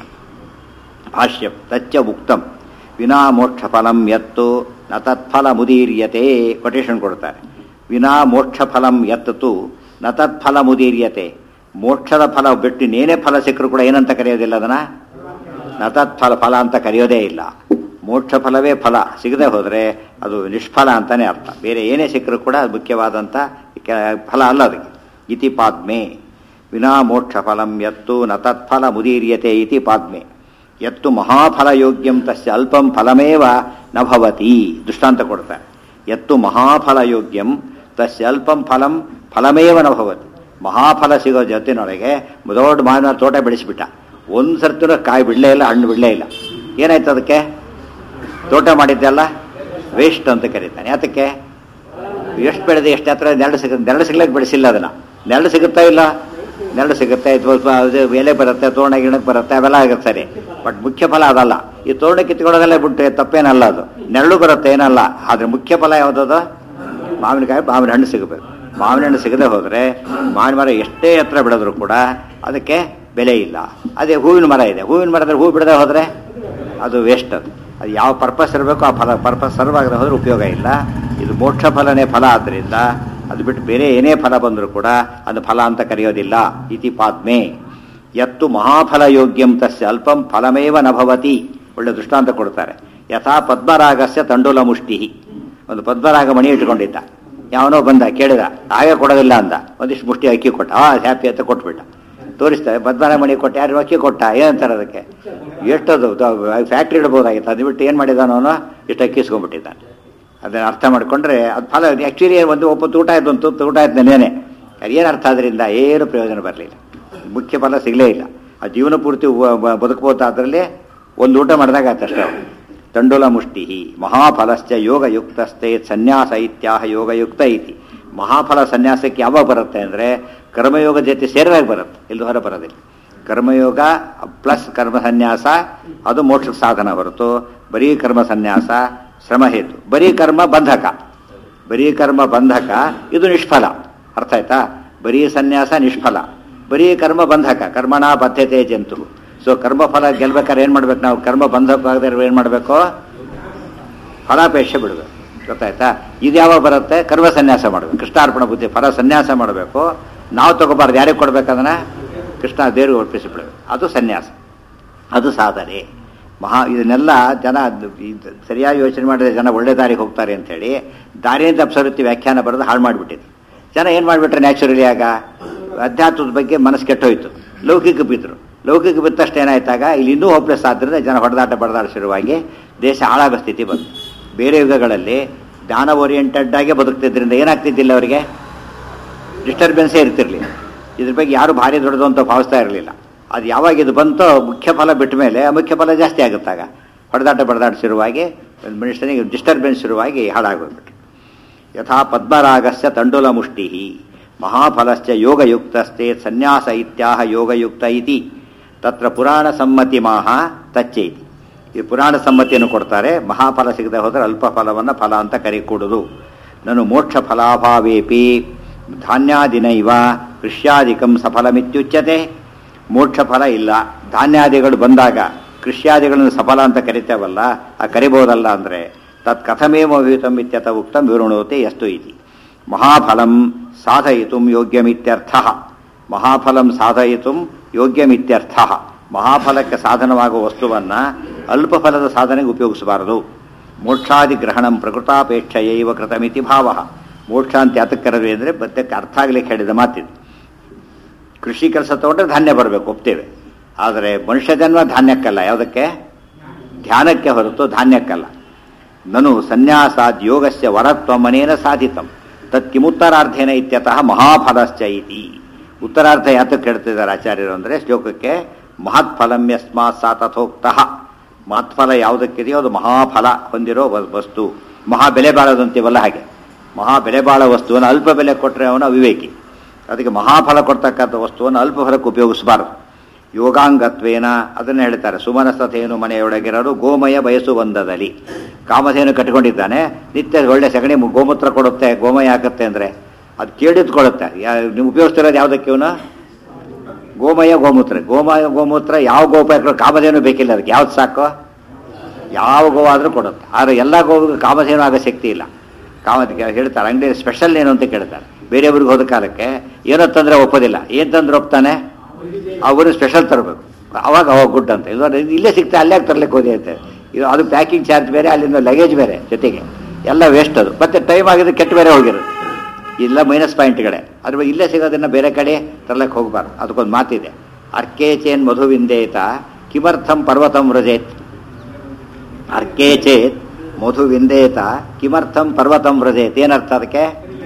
ಭಾಷ್ಯಂ ತಚ್ಚ ಉಕ್ತಂ ವಿನಾ ಮೋಕ್ಷ ಫಲಂ ಯತ್ತು ನ ತತ್ಫಲ ಮುದೀರ್ಯತೆ. ಕೊಟೇಶನ್ ಕೊಡ್ತಾರೆ. ವಿನಾ ಮೋಕ್ಷ ಫಲಂ ಯತ್ತು ನ ತತ್ಫಲ ಮುದೀರ್ಯತೆ. ಮೋಕ್ಷದ ಫಲ ಬಿಟ್ಟು ಇನ್ನೇನೇ ಫಲ ಸಿಕ್ಕರೂ ಕೂಡ ಏನಂತ ಕರೆಯೋದಿಲ್ಲ, ಅದನ್ನು ನ ತತ್ಫಲ ಫಲ ಅಂತ ಕರೆಯೋದೇ ಇಲ್ಲ. ಮೋಕ್ಷ ಫಲವೇ ಫಲ. ಸಿಗದೆ ಹೋದರೆ ಅದು ನಿಷ್ಫಲ ಅಂತಾನೆ ಅರ್ಥ. ಬೇರೆ ಏನೇ ಸಿಕ್ಕರೂ ಕೂಡ ಅದು ಮುಖ್ಯವಾದಂಥ ಫಲ ಅಲ್ಲ ಅದಕ್ಕೆ. ಇತಿ ಪಾದ್ಮೆ ವಿನಾ ಮೋಕ್ಷ ಫಲಂ ಯತ್ತು ನ ತತ್ಫಲ ಮುದೀರ್ಯತೆ ಇತಿ ಪಾದ್ಮೆ. ಯತ್ತು ಮಹಾಫಲಯೋಗ್ಯಂ ತಸ್ಯ ಅಲ್ಪಂ ಫಲಮೇವ ನ ಭವತಿ. ದೃಷ್ಟಾಂತ ಕೊಡ್ತಾರೆ. ಯತ್ತು ಮಹಾಫಲಯೋಗ್ಯಂ ತಸ್ಯ ಅಲ್ಪಂ ಫಲಂ ಫಲಮೇವ ನ ಭವತಿ. ಮಹಾಫಲ ಸಿಗೋ ಜೊತೆನೊಳಗೆ ದೊಡ್ಡ ಮಾವಿನ ತೋಟ ಬೆಳೆಸಿಬಿಟ್ಟ. ಒಂದು ಸರ್ತಿನೂ ಕಾಯಿ ಬಿಡಲೇ ಇಲ್ಲ, ಹಣ್ಣು ಬಿಡಲೇ ಇಲ್ಲ. ಏನಾಯ್ತು ಅದಕ್ಕೆ? ತೋಟ ಮಾಡಿದ್ದೆಲ್ಲ ವೇಸ್ಟ್ ಅಂತ ಕರೀತಾನೆ. ಯಾತಕ್ಕೆ? ಎಷ್ಟು ಬೆಳೆದೆ, ಎಷ್ಟು ಹತ್ರ ನೆರಳು ಸಿಗುತ್ತೆ. ನೆರಳು ಸಿಗ್ಲಿಕ್ಕೆ ಬೆಳೆಸಿಲ್ಲ ಅದನ್ನು. ನೆರಳು ಸಿಗುತ್ತಾ ಇಲ್ಲ? ನೆರಳು ಸಿಗುತ್ತೆ, ಎಲೆ ಬರುತ್ತೆ, ತೋರಣ ಗಿಣಕ್ಕೆ ಬರುತ್ತೆ, ಅವೆಲ್ಲ ಆಗುತ್ತೆ ಸರಿ. ಬಟ್ ಮುಖ್ಯ ಫಲ ಅದಲ್ಲ. ಈ ತೋರಣ ಕಿತ್ಕೊಳ್ಳೋದೆಲ್ಲ ಬಿಟ್ಟು ತಪ್ಪೇನಲ್ಲ, ಅದು ನೆರಳು ಬರುತ್ತೆ ಏನಲ್ಲ. ಆದರೆ ಮುಖ್ಯ ಫಲ ಯಾವುದದು? ಮಾವಿನಕಾಯಿ, ಮಾವಿನ ಹಣ್ಣು ಸಿಗಬೇಕು. ಮಾವಿನ ಹಣ್ಣು ಸಿಗದೆ ಹೋದರೆ ಮಾವಿನ ಮರ ಎಷ್ಟೇ ಹತ್ರ ಬಿಡೋದ್ರು ಕೂಡ ಅದಕ್ಕೆ ಬೆಲೆ ಇಲ್ಲ. ಅದೇ ಹೂವಿನ ಮರ ಇದೆ, ಹೂವಿನ ಮರದಲ್ಲಿ ಹೂ ಬಿಡದೆ ಹೋದರೆ ಅದು ವೇಸ್ಟ್. ಅದು ಅದು ಯಾವ ಪರ್ಪಸ್ ಇರಬೇಕು ಆ ಫಲ ಪರ್ಪಸ್ ಸರ್ವ್ ಆಗದೆ ಹೋದರೆ ಉಪಯೋಗ ಇಲ್ಲ. ಇದು ಮೋಕ್ಷ ಫಲನೇ ಫಲ. ಆದ್ದರಿಂದ ಅದು ಬಿಟ್ಟು ಬೇರೆ ಏನೇ ಫಲ ಬಂದರೂ ಕೂಡ ಅದು ಫಲ ಅಂತ ಕರೆಯೋದಿಲ್ಲ. ಇತಿ ಪಾದ್ಮೆ ಯತ್ತು ಮಹಾಫಲ ಯೋಗ್ಯಂ ತಸ್ಯ ಅಲ್ಪಂ ಫಲಮೇವ ನ ಭವತಿ. ಒಳ್ಳೆ ದೃಷ್ಟಾಂತ ಕೊಡ್ತಾರೆ. ಯಥಾ ಪದ್ಮರಾಗಸ್ಯ ತಂಡೂಲ ಮುಷ್ಟಿ. ಒಂದು ಪದ್ಮರಾಗ ಮಣಿ ಇಟ್ಕೊಂಡಿದ್ದ. ಯಾವನೋ ಬಂದ ಕೇಳಿದ, ಹಾಗೆ ಕೊಡೋದಿಲ್ಲ ಅಂದ. ಒಂದಿಷ್ಟು ಮುಷ್ಟಿ ಅಕ್ಕಿ ಕೊಟ್ಟ, ಆ ಹ್ಯಾಪಿ ಅಂತ ಕೊಟ್ಬಿಟ್ಟ. ತೋರಿಸ್ತಾರೆ ಬದ್ಮಾನ ಮಣಿ ಕೊಟ್ಟ, ಯಾರು ಅಕ್ಕಿ ಕೊಟ್ಟ, ಏನಂತಾರೆ ಅದಕ್ಕೆ? ಎಷ್ಟದು ಫ್ಯಾಕ್ಟ್ರಿ ಇಡ್ಬೋದಾಗಿತ್ತು, ಅದು ಬಿಟ್ಟು ಏನು ಮಾಡಿದಾನ ಅವನು? ಇಷ್ಟು ಅಕ್ಕಿ ಇಸ್ಕೊಂಡ್ಬಿಟ್ಟಿದ್ದಾನೆ. ಅದನ್ನು ಅರ್ಥ ಮಾಡಿಕೊಂಡ್ರೆ ಅದು ಫಲ. ಆ್ಯಕ್ಚುಲಿ ಒಂದು ಒಪ್ಪತ್ತು ಊಟ ಆಯ್ತು, ಒಂದು ಊಟ ಆಯ್ತು ನೆನೆ, ಏನು ಅರ್ಥ ಅದರಿಂದ? ಏನು ಪ್ರಯೋಜನ ಬರಲಿಲ್ಲ, ಮುಖ್ಯ ಫಲ ಸಿಗಲೇ ಇಲ್ಲ. ಆ ಜೀವನ ಪೂರ್ತಿ ಬದುಕಬಹುದು, ಅದರಲ್ಲಿ ಒಂದು ಊಟ ಮಾಡಿದಾಗ ಆಯ್ತಷ್ಟೇ. ತಂಡುಲ ಮುಷ್ಟಿ ಮಹಾಫಲಶ್ಚ ಯೋಗಯುಕ್ತಸ್ಥೆ ಸನ್ಯಾಸ ಇತ್ಯಾಹ ಯೋಗಯುಕ್ತ ಇತಿ. ಮಹಾಫಲ ಸನ್ಯಾಸಕ್ಕೆ ಯಾವಾಗ ಬರುತ್ತೆ ಅಂದರೆ ಕರ್ಮಯೋಗ ಜೊತೆ ಸೇರಿದಾಗ ಬರುತ್ತೆ, ಇಲ್ಲಿ ಹೊರ ಬರೋದಿಲ್ಲ. ಕರ್ಮಯೋಗ ಪ್ಲಸ್ ಕರ್ಮ ಸನ್ಯಾಸ ಅದು ಮೋಕ್ಷಕ್ಕೆ ಸಾಧನ ಹೊರತು ಬರೀ ಕರ್ಮ ಸನ್ಯಾಸ ಶ್ರಮ ಹೇತು. ಬರೀ ಕರ್ಮ ಬಂಧಕ, ಬರೀ ಕರ್ಮ ಬಂಧಕ, ಇದು ನಿಷ್ಫಲ. ಅರ್ಥ ಆಯ್ತಾ? ಬರೀ ಸನ್ಯಾಸ ನಿಷ್ಫಲ, ಬರೀ ಕರ್ಮ ಬಂಧಕ, ಕರ್ಮಣ ಬದ್ಧತೆ ಜಂತು. ಸೊ ಕರ್ಮಫಲ ಗೆಲ್ಬೇಕಾದ್ರೆ ಏನು ಮಾಡ್ಬೇಕು ನಾವು? ಕರ್ಮ ಬಂಧಕವಾಗದೆ ಏನು ಮಾಡಬೇಕು? ಫಲಾಪೇಕ್ಷೆ ಬಿಡಬೇಕು. ಗೊತ್ತಾಯ್ತಾ? ಇದು ಯಾವಾಗ ಬರುತ್ತೆ? ಕರ್ಮ ಸನ್ಯಾಸ ಮಾಡಬೇಕು, ಕೃಷ್ಣಾರ್ಪಣ ಬುದ್ಧಿ. ಫಲ ಸನ್ಯಾಸ ಮಾಡಬೇಕು, ನಾವು ತಗೋಬಾರ್ದು. ಯಾರಿಗೆ ಕೊಡ್ಬೇಕದನ್ನ? ಕೃಷ್ಣ ದೇವರಿಗೆ ಒಪ್ಪಿಸಿ ಬಿಡಬೇಕು. ಅದು ಸನ್ಯಾಸ, ಅದು ಸಾಧನೆ. ಮಹಾ ಇದನ್ನೆಲ್ಲ ಜನ ಸರಿಯಾಗಿ ಯೋಚನೆ ಮಾಡಿದ್ರೆ ಜನ ಒಳ್ಳೆ ದಾರಿಗೆ ಹೋಗ್ತಾರೆ ಅಂಥೇಳಿ ದಾರಿಯಿಂದ ಅಪ್ಸರುತ್ತಿ ವ್ಯಾಖ್ಯಾನ ಬರೆದು ಹಾಳು ಮಾಡಿಬಿಟ್ಟಿದ್ರು. ಜನ ಏನು ಮಾಡಿಬಿಟ್ರೆ ನ್ಯಾಚುರಲಿ ಆಗ ಅಧ್ಯಾತ್ಮದ ಬಗ್ಗೆ ಮನಸ್ಸು ಕೆಟ್ಟೋಯ್ತು, ಲೌಕಿಕ ಬಿದ್ದರು. ಲೌಕಿಕ ಬಿದ್ದ ತಕ್ಷಣ ಏನಾಯ್ತಾಗ ಇಲ್ಲಿ ಇನ್ನೂ ಹೋಪ್ಲೆಸ್ ಆದ್ದರಿಂದ ಜನ ಹೊಡೆದಾಟ ಬಡದಾಟ ಶುರುವಾಗಿ ದೇಶ ಹಾಳಾಗೋ ಸ್ಥಿತಿ ಬಂತು. ಬೇರೆ ಯುಗಗಳಲ್ಲಿ ಜ್ಞಾನ ಓರಿಯೆಂಟೆಡ್ ಆಗಿ ಬದುಕ್ತಿದ್ರಿಂದ ಏನಾಗ್ತಿದ್ದಿಲ್ಲ, ಅವರಿಗೆ ಡಿಸ್ಟರ್ಬೆನ್ಸೇ ಇರ್ತಿರ್ಲಿಲ್ಲ. ಇದ್ರ ಬಗ್ಗೆ ಯಾರು ಭಾರಿ ದೊಡ್ಡದು ಅಂತ ಭಾವಿಸ್ತಾ ಇರಲಿಲ್ಲ. ಅದು ಯಾವಾಗ ಇದು ಬಂತೋ ಮುಖ್ಯ ಫಲ ಬಿಟ್ಟ ಮೇಲೆ ಮುಖ್ಯ ಫಲ ಜಾಸ್ತಿ ಆಗುತ್ತಾಗ ಹೊಡೆದಾಟ ಬಡದಾಟ ಶುರುವಾಗಿ ಮನುಷ್ಯನಿಗೆ ಡಿಸ್ಟರ್ಬೆನ್ಸ್ ಶುರುವಾಗಿ ಹಾಳಾಗೋಗ್ಬಿಟ್ಟು. ಯಥಾ ಪದ್ಮರಾಗಸ್ಯ ತಂಡುಲ ಮುಷ್ಟಿ ಮಹಾಫಲಶ್ಚ ಯೋಗಯುಕ್ತಸ್ಥೆ ಸನ್ಯಾಸ ಇತ್ಯಾಹ ಯೋಗಯುಕ್ತ ಇತಿ. ತತ್ರ ಪುರಾಣ ಸಮ್ಮತಿ ಮಾಹ ತಚ್ಚೈತಿ. ಈ ಪುರಾಣ ಸಮ್ಮತಿಯನ್ನು ಕೊಡ್ತಾರೆ. ಮಹಾಫಲ ಸಿಗದೆ ಹೋದರೆ ಅಲ್ಪ ಫಲವನ್ನು ಫಲ ಅಂತ ಕರಿಕೂಡುದು. ನಾನು ಮೋಕ್ಷ ಫಲಾಭಾವೇಪಿ ಧಾನ್ಯಾದಿನೈವ ಕೃಷ್ಯಾದಿಕಂ ಸಫಲಮಿತ್ಯುಚ್ಯತೆ. ಮೋಕ್ಷ ಫಲ ಇಲ್ಲ, ಧಾನ್ಯಾದಿಗಳು ಬಂದಾಗ ಕೃಷ್ಯಾದಿಗಳನ್ನು ಸಫಲ ಅಂತ ಕರಿತೇವಲ್ಲ, ಆ ಕರಿಬಹುದಲ್ಲ ಅಂದರೆ ತತ್ ಕಥಮೇವ ವಿಹಿತಂ ಇತ್ಯತ ಉಕ್ತಂ ವಿವೃಣೋತಿ ಯಸ್ತು ಇತಿ. ಮಹಾಫಲಂ ಸಾಧಯಿತುಂ ಯೋಗ್ಯಮಿತ್ಯರ್ಥಃ. ಮಹಾಫಲಂ ಸಾಧಯಿತುಂ ಯೋಗ್ಯಮಿತ್ಯರ್ಥಃ. ಮಹಾಫಲಕ್ಕೆ ಸಾಧನವಾಗುವ ವಸ್ತುವನ್ನು ಅಲ್ಪ ಫಲದ ಸಾಧನೆಗೆ ಉಪಯೋಗಿಸಬಾರದು. ಮೋಕ್ಷಾದಿ ಗ್ರಹಣಂ ಪ್ರಕೃತಾಪೇಕ್ಷೆಯೈವ ಕೃತಮಿತಿ ಭಾವ. ಮೋಕ್ಷ ಅಂತ ಯಾತಕ್ಕೆ ಕರೆದ್ವಿ ಅಂದರೆ ಬತ್ತಕ್ಕೆ ಅರ್ಥ ಆಗಲಿಕ್ಕೆ ಹೇಳಿದ ಮಾತಿದೆ. ಕೃಷಿ ಕೆಲಸ ತಗೊಂಡ್ರೆ ಧಾನ್ಯ ಬರಬೇಕು, ಒಪ್ತೇವೆ. ಆದರೆ ಮನುಷ್ಯ ಜನ್ಮ ಧಾನ್ಯಕ್ಕಲ್ಲ, ಯಾವುದಕ್ಕೆ? ಧ್ಯಾನಕ್ಕೆ ಹೊರತು ಧಾನ್ಯಕ್ಕಲ್ಲ. ನನು ಸನ್ಯಾಸಾದ್ ಯೋಗಸ್ಯ ವರತ್ವಮನೇನ ಸಾಧಿತಂ ತತ್ಕಿಮುತ್ತರಾರ್ಧೇನ ಇತ್ಯತಃ ಮಹಾಫಲಶ್ಚ ಇತಿ. ಉತ್ತರಾರ್ಧ ಯಾತಕ್ಕೆ ಹೇಳ್ತಿದ್ದಾರೆ ಆಚಾರ್ಯರು ಅಂದರೆ ಶ್ಲೋಕಕ್ಕೆ ಮಹತ್ಫಲಂ ಯಸ್ಮಾತ್ ಸಾ ತಥೋಕ್ತಃ. ಮಹತ್ಫಲ ಯಾವುದಕ್ಕಿದೆಯೋ ಅದು ಮಹಾಫಲ ಹೊಂದಿರೋ ವಸ್ತು. ಮಹಾ ಬೆಲೆ ಬಾಳೋದಂತೀವಲ್ಲ ಹಾಗೆ, ಮಹಾ ಬೆಲೆ ಬಾಳೋ ವಸ್ತುವನ್ನು ಅಲ್ಪ ಬೆಲೆ ಕೊಟ್ಟರೆ ಅವನು ಅವಿವೇಕಿ. ಅದಕ್ಕೆ ಮಹಾಫಲ ಕೊಡ್ತಕ್ಕಂಥ ವಸ್ತುವನ್ನು ಅಲ್ಪ ಫಲಕ್ಕೆ ಉಪಯೋಗಿಸಬಾರದು. ಯೋಗಾಂಗತ್ವೇನ ಅದನ್ನು ಹೇಳ್ತಾರೆ. ಸುಮನಸತೇನು ಮನೆಯೊಳಗಿರೋರು ಗೋಮಯ ಬಯಸು ಬಂದದಲ್ಲಿ. ಕಾಮಧೇನು ಕಟ್ಕೊಂಡಿದ್ದಾನೆ, ನಿತ್ಯ ಒಳ್ಳೆ ಸಗಣಿ ಗೋಮೂತ್ರ ಕೊಡುತ್ತೆ, ಗೋಮಯ ಹಾಕುತ್ತೆ ಅಂದರೆ ಅದು ಕೇಳಿದ್ಕೊಳ್ಳುತ್ತೆ. ನೀವು ಉಪಯೋಗಿಸ್ತಿರೋದು ಯಾವುದಕ್ಕೆ? ಇವನು ಗೋಮಯ ಗೋಮೂತ್ರ. ಗೋಮಯ ಗೋಮೂತ್ರ ಯಾವ ಗೋಪಾಯ ಕಾಮಧೇನು ಬೇಕಿಲ್ಲ, ಅದಕ್ಕೆ ಯಾವ್ದು ಸಾಕು? ಯಾವ ಗೋವಾದರೂ ಕೊಡುತ್ತೆ. ಆದರೆ ಎಲ್ಲ ಗೋವಿಗೂ ಕಾಮಧೇನು ಆಗೋ ಶಕ್ತಿ ಇಲ್ಲ. ಕಾಮ ಹೇಳ್ತಾರೆ ಅಂಗಡಿ ಸ್ಪೆಷಲ್ ಏನು ಅಂತ ಕೇಳ್ತಾರೆ. ಬೇರೆಯವ್ರಿಗೆ ಹೋದ ಕಾಲಕ್ಕೆ ಏನೋ ತಂದರೆ ಒಪ್ಪೋದಿಲ್ಲ. ಏನು ತಂದ್ರೆ ಒಪ್ತಾನೆ? ಅವರು ಸ್ಪೆಷಲ್ ತರಬೇಕು, ಅವಾಗ ಅವಾಗ ಗುಡ್ ಅಂತ. ಇಲ್ಲ ಇಲ್ಲೇ ಸಿಗ್ತಾ ಅಲ್ಲೇ ತರಲಿಕ್ಕೆ ಹೋದಿ ಅಂತ. ಇದು ಅದು ಪ್ಯಾಕಿಂಗ್ ಚಾರ್ಜ್ ಬೇರೆ, ಅಲ್ಲಿಂದ ಲಗೇಜ್ ಬೇರೆ, ಜೊತೆಗೆ ಎಲ್ಲ ವೇಸ್ಟ್. ಅದು ಮತ್ತೆ ಟೈಮ್ ಆಗಿದ್ರೆ ಕೆಟ್ಟ ಬೇರೆ ಹೋಗಿರುತ್ತೆ. ಇಲ್ಲ ಮೈನಸ್ ಪಾಯಿಂಟ್ಗಳೇ. ಅದ್ರ ಇಲ್ಲೇ ಸಿಗೋದನ್ನು ಬೇರೆ ಕಡೆ ತರಲಿಕ್ಕೆ ಹೋಗಬಾರ್ದು. ಅದಕ್ಕೊಂದು ಮಾತಿದೆ, ಅರ್ಕೇಚೇನ್ ಮಧುವಿಂದೇತ ಕಿಮರ್ಥಂ ಪರ್ವತಂ ವ್ರಜೇತ್. ಅರ್ಕೇಚೇತ್ ಮಧುವಿಂದೇತ ಕಿಮರ್ಥಂ ಪರ್ವತಂ ವ್ರಜೇತ್. ಏನರ್ಥ ಅದಕ್ಕೆ?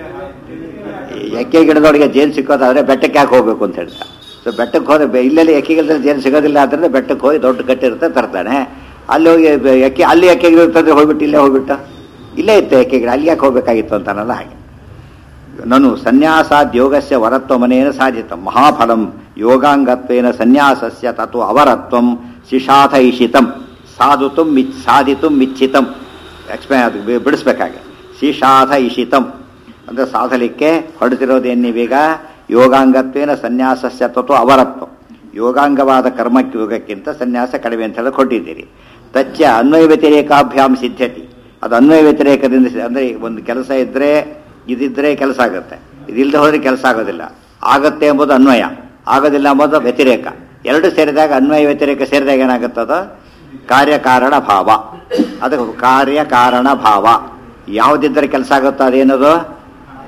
ಎಕ್ಕೆ ಗಿಡದೊಳಗೆ ಜೇನು ಸಿಕ್ಕೋದಾದ್ರೆ ಬೆಟ್ಟಕ್ಕೆ ಯಾಕೆ ಹೋಗ್ಬೇಕು ಅಂತ ಹೇಳ್ತಾರೆ. ಸೊ ಬೆಟ್ಟಕ್ಕೆ ಹೋದ್ರೆ ಇಲ್ಲೆಲ್ಲಿ ಎಕ್ಕೆ ಗಿಡದಲ್ಲಿ ಜೇನು ಸಿಗೋದಿಲ್ಲ ಆದ್ದರಿಂದ ಬೆಟ್ಟಕ್ಕೆ ಹೋಗಿ ದೊಡ್ಡ ಕಟ್ಟಿರುತ್ತೆ ತರ್ತಾನೆ. ಅಲ್ಲಿ ಹೋಗಿ ಎಕ್ಕೆ ಅಲ್ಲಿ ಎಕ್ಕೆ ಗಿಡ ಇರ್ತಂದ್ರೆ ಹೋಗ್ಬಿಟ್ಟು ಇಲ್ಲೇ ಹೋಗ್ಬಿಟ್ಟು ಇಲ್ಲೇ ಇತ್ತು ಎಕ್ಕೆ ಗಿಡ, ಅಲ್ಲಿ ಯಾಕೆ ಹೋಗ್ಬೇಕಾಗಿತ್ತು ಅಂತಾನಲ್ಲ ಹಾಗೆ. ನನು ಸನ್ಯಾಸಾದ್ ಯೋಗಸ್ಯ ವರತ್ವಮನೇನ ಸಾಧಿತ ಮಹಾಫಲಂ ಯೋಗಾಂಗತ್ವೇನ ಸನ್ಯಾಸಸ್ಯ ತತ್ವ ಅವರತ್ವಂ ಶಿಶಾಥೈಷಿತಂ ಸಾಧುತುಂ ಮಿಚ್ ಸಾಧಿತುಂ ಮಿಚ್ಛಿತಂ. ಎಕ್ಸ್ಪ್ಲೇನ್ ಅದು ಬಿಡಿಸ್ಬೇಕಾಗೆ. ಶಿಶಾಥ ಇಷಿತಂ ಅಂದರೆ ಸಾಧಲಿಕ್ಕೆ ಹೊಡೆದಿರೋದೇನೀವೀಗ ಯೋಗಾಂಗತ್ವೇನ ಸನ್ಯಾಸಸ್ಯ ತತ್ವ ಅವರತ್ವ. ಯೋಗಾಂಗವಾದ ಕರ್ಮಕ್ಕೆ ಯೋಗಕ್ಕಿಂತ ಸನ್ಯಾಸ ಕಡಿಮೆ ಅಂತ ಹೇಳಿ ಕೊಟ್ಟಿದ್ದೀರಿ. ತಚ್ಚ ಅನ್ವಯ ವ್ಯತಿರೇಕಾಭ್ಯಾಮ್ ಸಿದ್ಧತಿ. ಅದು ಅನ್ವಯ ವ್ಯತಿರೇಕದಿಂದ ಅಂದರೆ ಒಂದು ಕೆಲಸ ಇದ್ದರೆ ಇದಿದ್ದರೆ ಕೆಲಸ ಆಗುತ್ತೆ, ಇದಿಲ್ಲದೆ ಹೋದರೆ ಕೆಲಸ ಆಗೋದಿಲ್ಲ. ಆಗತ್ತೆ ಎಂಬುದು ಅನ್ವಯ, ಆಗೋದಿಲ್ಲ ಎಂಬುದು ವ್ಯತಿರೇಕ. ಎರಡು ಸೇರಿದಾಗ ಅನ್ವಯ ವ್ಯತಿರೇಕ ಸೇರಿದಾಗ ಏನಾಗುತ್ತದ? ಕಾರ್ಯಕಾರಣ ಭಾವ. ಅದಕ್ಕೆ ಕಾರ್ಯಕಾರಣ ಭಾವ ಯಾವುದಿದ್ದರೆ ಕೆಲಸ ಆಗುತ್ತೋ ಅದೇನದು?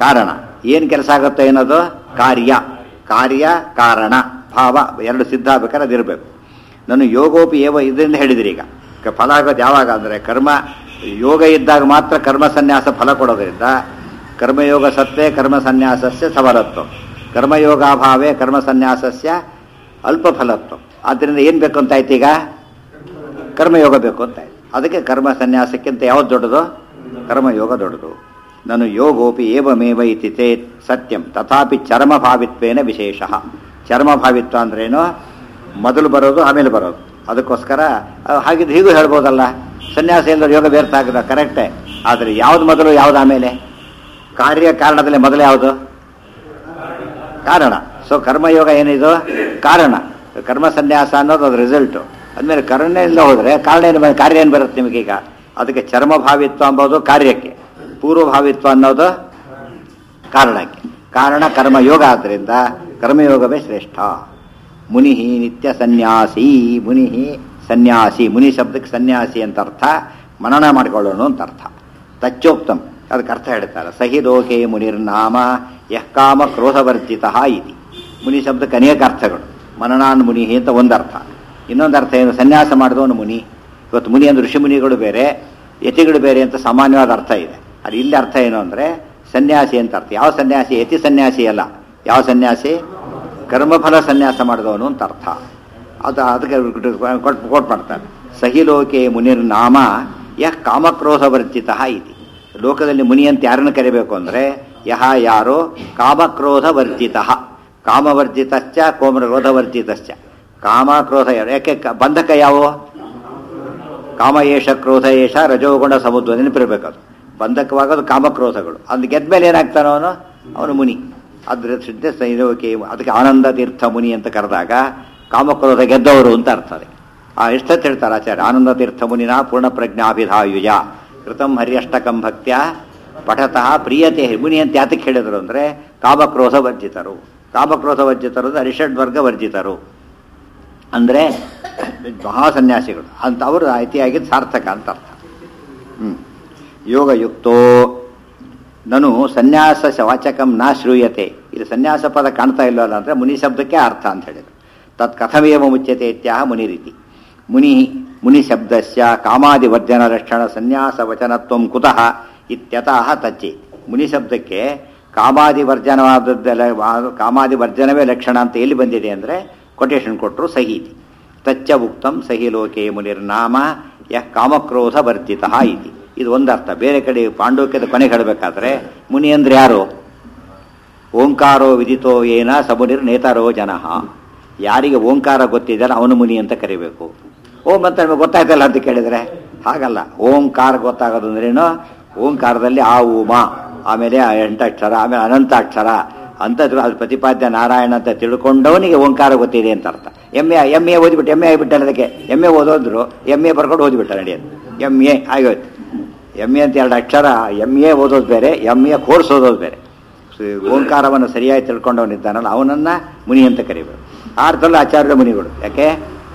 ಕಾರಣ. ಏನು ಕೆಲಸ ಆಗುತ್ತೋ ಏನದು ಕಾರ್ಯ. ಕಾರ್ಯ ಕಾರಣ ಭಾವ ಎರಡು ಸಿದ್ಧ ಆಗ್ಬೇಕಾದ್ರೆ ಅದಿರಬೇಕು. ನಾನು ಯೋಗೋಪಿ ಏವ ಇದರಿಂದ ಹೇಳಿದಿರಿ. ಈಗ ಫಲ ಆಗೋದು ಯಾವಾಗ ಅಂದರೆ ಕರ್ಮ ಯೋಗ ಇದ್ದಾಗ ಮಾತ್ರ ಕರ್ಮ ಸನ್ಯಾಸ ಫಲ ಕೊಡೋದ್ರಿಂದ ಕರ್ಮಯೋಗ ಸತ್ವೇ ಕರ್ಮ ಸನ್ಯಾಸಸ್ಯ ಸಫಲತ್ವ, ಕರ್ಮಯೋಗಾಭಾವೇ ಕರ್ಮ ಸನ್ಯಾಸಸ್ಯ ಅಲ್ಪ ಫಲತ್ವ. ಆದ್ದರಿಂದ ಏನು ಬೇಕು ಅಂತಾಯ್ತು? ಈಗ ಕರ್ಮಯೋಗ ಬೇಕು ಅಂತಾಯ್ತು. ಅದಕ್ಕೆ ಕರ್ಮ ಸನ್ಯಾಸಕ್ಕಿಂತ ಯಾವ್ದು ದೊಡ್ಡದು? ಕರ್ಮಯೋಗ ದೊಡ್ಡದು. ನಾನು ಯೋಗೋಪಿ ಏವಮೇವ ಇತಿ ಚೇತ್ ಸತ್ಯಂ ತಥಾಪಿ ಚರ್ಮಭಾವಿತ್ವೇನ ವಿಶೇಷ. ಚರ್ಮಭಾವಿತ್ವ ಅಂದ್ರೇನು? ಮೊದಲು ಬರೋದು ಆಮೇಲೆ ಬರೋದು. ಅದಕ್ಕೋಸ್ಕರ ಹಾಗಿದ್ದು ಹೀಗೂ ಹೇಳ್ಬೋದಲ್ಲ, ಸನ್ಯಾಸ ಎಲ್ಲರೂ ಯೋಗ ವ್ಯರ್ಥ ಆಗದ ಕರೆಕ್ಟೇ. ಆದರೆ ಯಾವ್ದು ಮೊದಲು ಯಾವ್ದು ಆಮೇಲೆ? ಕಾರ್ಯ ಕಾರಣದಲ್ಲಿ ಮೊದಲು ಯಾವುದು? ಕಾರಣ. ಸೊ ಕರ್ಮಯೋಗ ಏನಿದು? ಕಾರಣ. ಕರ್ಮ ಸನ್ಯಾಸ ಅನ್ನೋದು ಅದು ರಿಸಲ್ಟು. ಅದ್ಮೇಲೆ ಕರ್ಣ ಇಲ್ಲ ಹೋದರೆ ಕಾರಣ ಏನು, ಕಾರ್ಯ ಏನು ಬರುತ್ತೆ ನಿಮಗೀಗ? ಅದಕ್ಕೆ ಚರ್ಮಭಾವಿತ್ವ ಅಂಬೋದು ಕಾರ್ಯಕ್ಕೆ, ಪೂರ್ವಭಾವಿತ್ವ ಅನ್ನೋದು ಕಾರಣಕ್ಕೆ. ಕಾರಣ ಕರ್ಮಯೋಗ ಆದ್ದರಿಂದ ಕರ್ಮಯೋಗವೇ ಶ್ರೇಷ್ಠ. ಮುನಿ ನಿತ್ಯ ಸನ್ಯಾಸಿ. ಮುನಿ ಸನ್ಯಾಸಿ, ಮುನಿ ಶಬ್ದಕ್ಕೆ ಸನ್ಯಾಸಿ ಅಂತ ಅರ್ಥ, ಮನನ ಮಾಡಿಕೊಳ್ಳೋಣ ಅಂತ ಅರ್ಥ. ತಚ್ಚೋಕ್ತಂ ಅದಕ್ಕೆ ಅರ್ಥ ಹೇಳ್ತಾರೆ. ಸಹಿ ಲೋಕೆ ಮುನಿರ್ನಾಮ ಯಃ ಕಾಮ ಕ್ರೋಧವರ್ಜಿತ ಇತಿ. ಮುನಿ ಶಬ್ದಕ್ಕೆ ಅನೇಕ ಅರ್ಥಗಳು. ಮನನಾನ್ ಮುನಿ ಅಂತ ಒಂದು ಅರ್ಥ. ಇನ್ನೊಂದು ಅರ್ಥ ಏನು? ಸನ್ಯಾಸ ಮಾಡಿದವನು ಮುನಿ. ಇವತ್ತು ಮುನಿ ಅಂದ್ರೆ ಋಷಿ ಮುನಿಗಳು ಬೇರೆ, ಯತಿಗಳು ಬೇರೆ ಅಂತ ಸಾಮಾನ್ಯವಾದ ಅರ್ಥ ಇದೆ. ಅದು ಇಲ್ಲಿ ಅರ್ಥ ಏನು ಅಂದರೆ ಸನ್ಯಾಸಿ ಅಂತ ಅರ್ಥ. ಯಾವ ಸನ್ಯಾಸಿ? ಯತಿ ಸನ್ಯಾಸಿ ಅಲ್ಲ. ಯಾವ ಸನ್ಯಾಸಿ? ಕರ್ಮಫಲ ಸನ್ಯಾಸ ಮಾಡಿದವನು ಅಂತ ಅರ್ಥ. ಅದು ಅದಕ್ಕೆ ಕೊಟ್ಟು ಕೊಟ್ಟು ಮಾಡ್ತಾರೆ. ಸಹಿ ಲೋಕೆ ಮುನಿರ್ನಾಮ ಯಃ ಕಾಮಕ್ರೋಧವರ್ಜಿತ ಇತಿ. ಲೋಕದಲ್ಲಿ ಮುನಿ ಅಂತ ಯಾರನ್ನು ಕರಿಬೇಕು ಅಂದರೆ ಯಹ ಯಾರು ಕಾಮಕ್ರೋಧವರ್ಜಿತ. ಕಾಮವರ್ಜಿತಶ್ಚ ಕೋಮಕ್ರೋಧವರ್ಜಿತಶ್ಚ. ಕಾಮ ಕ್ರೋಧ ಯಾಕೆ ಬಂಧಕ ಯಾವು? ಕಾಮ ಏಷ ಕ್ರೋಧ ಏಷ ರಜೋಗುಣ ಸಮುದ್ರ ನೆನಪಿರ್ಬೇಕದು. ಬಂಧಕವಾಗೋದು ಕಾಮಕ್ರೋಧಗಳು. ಅದು ಗೆದ್ದ ಮೇಲೆ ಏನಾಗ್ತಾನೋ ಅವನು ಅವನು ಮುನಿ. ಅದ್ರ ಸಿದ್ಧ ಸೈಲೋಕೆ ಅದಕ್ಕೆ ಆನಂದ ತೀರ್ಥ ಮುನಿ ಅಂತ ಕರೆದಾಗ ಕಾಮಕ್ರೋಧ ಗೆದ್ದವರು ಅಂತ ಅರ್ಥ. ಆ ಎಷ್ಟೊತ್ತು ಹೇಳ್ತಾರೆ ಆಚಾರ್ಯ, ಆನಂದ ತೀರ್ಥ ಮುನಿನ ಪೂರ್ಣ ಪ್ರಜ್ಞಾಭಿಧಾಯುಜ ಕೃತಂ ಹರಿಯಷ್ಟಕಂ ಭಕ್ತ್ಯ ಪಠತಃ ಪ್ರಿಯತೆ. ಮುನಿ ಅಂತ ಯಾತಕ್ಕೆ ಹೇಳಿದರು ಅಂದರೆ ಕಾಮಕ್ರೋಧ ವರ್ಜಿತರು. ಕಾಮಕ್ರೋಧ ವರ್ಜಿತರು ಅಂದರೆ ಅರಿಷಡ್ವರ್ಗ ವರ್ಜಿತರು ಅಂದರೆ ಮಹಾಸನ್ಯಾಸಿಗಳು ಅಂತ. ಅವರು ಐತಿಯಾಗಿದ್ದು ಸಾರ್ಥಕ ಅಂತ ಅರ್ಥ. ಹ್ಞೂ ಯೋಗಯುಕ್ತೋ ನನು ಸನ್ಯಾಸ ವಾಚಕಂ ನಾ ಶ್ರೂಯತೆ. ಇದು ಸನ್ಯಾಸ ಪದ ಕಾಣ್ತಾ ಇಲ್ಲವಲ್ಲ ಅಂದರೆ ಮುನಿ ಶಬ್ದಕ್ಕೆ ಅರ್ಥ ಅಂತ ಹೇಳಿದರು. ತತ್ ಕಥಮೇವ ಮುಚ್ಯತೆ ಇತ್ಯಾಹ ಮುನಿ ರೀತಿ. ಮುನಿ ಮುನಿ ಶಬ್ದಸ್ಯ ಕಾಮಾದಿವರ್ಜನ ಲಕ್ಷಣ ಸನ್ಯಾಸ ವಚನತ್ವಂ ಕುತಃ ಇತ್ಯತಃ ತಚ್ಚಿ. ಮುನಿ ಶಬ್ದಕ್ಕೆ ಕಾಮಾದಿವರ್ಜನವಾದದ್ದೆಲ್ಲ ಕಾಮಾದಿವರ್ಜನವೇ ಲಕ್ಷಣ ಅಂತ ಎಲ್ಲಿ ಬಂದಿದೆ ಅಂದರೆ ಕೊಟೇಶನ್ ಕೊಟ್ಟರು ಸಹೀತಿ. ತಚ್ಚ ಉಕ್ತಂ ಸಹಿ ಲೋಕೆ ಮುನಿರ್ನಾಮ ಯಃ ಕಾಮಕ್ರೋಧ ವರ್ಜಿತ ಇತಿ. ಇದು ಒಂದರ್ಥ. ಬೇರೆ ಕಡೆ ಪಾಂಡೋಕ್ಯದ ಕೊನೆಗೆ ಹೇಳಬೇಕಾದ್ರೆ ಮುನಿ ಅಂದ್ರೆ ಯಾರು? ಓಂಕಾರೋ ವಿದಿತೋ ಏನ ಸಮುನಿರ್ ನೇತಾರೋ ಜನಃ. ಯಾರಿಗೆ ಓಂಕಾರ ಗೊತ್ತಿದೆಯಲ್ಲ ಅವನು ಮುನಿ ಅಂತ ಕರಿಬೇಕು. ಓಂ ಅಂತ ನಿಮಗೆ ಗೊತ್ತಾಯ್ತಲ್ಲ ಅಂತ ಕೇಳಿದರೆ ಹಾಗಲ್ಲ. ಓಂಕಾರ ಗೊತ್ತಾಗೋದು ಅಂದ್ರೇನು? ಓಂಕಾರದಲ್ಲಿ ಆ ಉಮ, ಆಮೇಲೆ ಎಂಟಾಕ್ಷರ, ಆಮೇಲೆ ಅನಂತಾಕ್ಷರ ಅಂತಂದ್ರು ಅದು ಪ್ರತಿಪಾದ್ಯ ನಾರಾಯಣ ಅಂತ ತಿಳ್ಕೊಂಡವನಿಗೆ ಓಂಕಾರ ಗೊತ್ತಿದೆ ಅಂತ ಅರ್ಥ. ಎಮ್ ಎ ಎಮ್ ಎ ಓದಿಬಿಟ್ಟು ಎಮ್ ಎ ಆಗಿಬಿಟ್ಟಲ್ಲ. ಅದಕ್ಕೆ ಎಮ್ ಎ ಓದೋದ್ರು ಎಮ್ ಎ ಬರ್ಕೊಂಡು ಓದಿಬಿಟ್ಟ ನಡೆಯೋದು. ಎಮ್ ಎ ಆಗೋಯ್ತು. ಎಮ್ ಎ ಅಂತ ಎರಡು ಅಕ್ಷರ. ಎಮ್ ಎ ಓದೋದು ಬೇರೆ, ಎಮ್ ಎ ಕೋರ್ಸ್ ಓದೋದು ಬೇರೆ. ಓಂಕಾರವನ್ನು ಸರಿಯಾಗಿ ತಿಳ್ಕೊಂಡವನಿದ್ದಾನಲ್ಲ ಅವನನ್ನು ಮುನಿ ಅಂತ ಕರಿಬೇಕು. ಆ ಅರ್ಥದಲ್ಲಿ ಆಚಾರ್ಯ ಮುನಿಗಳು. ಯಾಕೆ?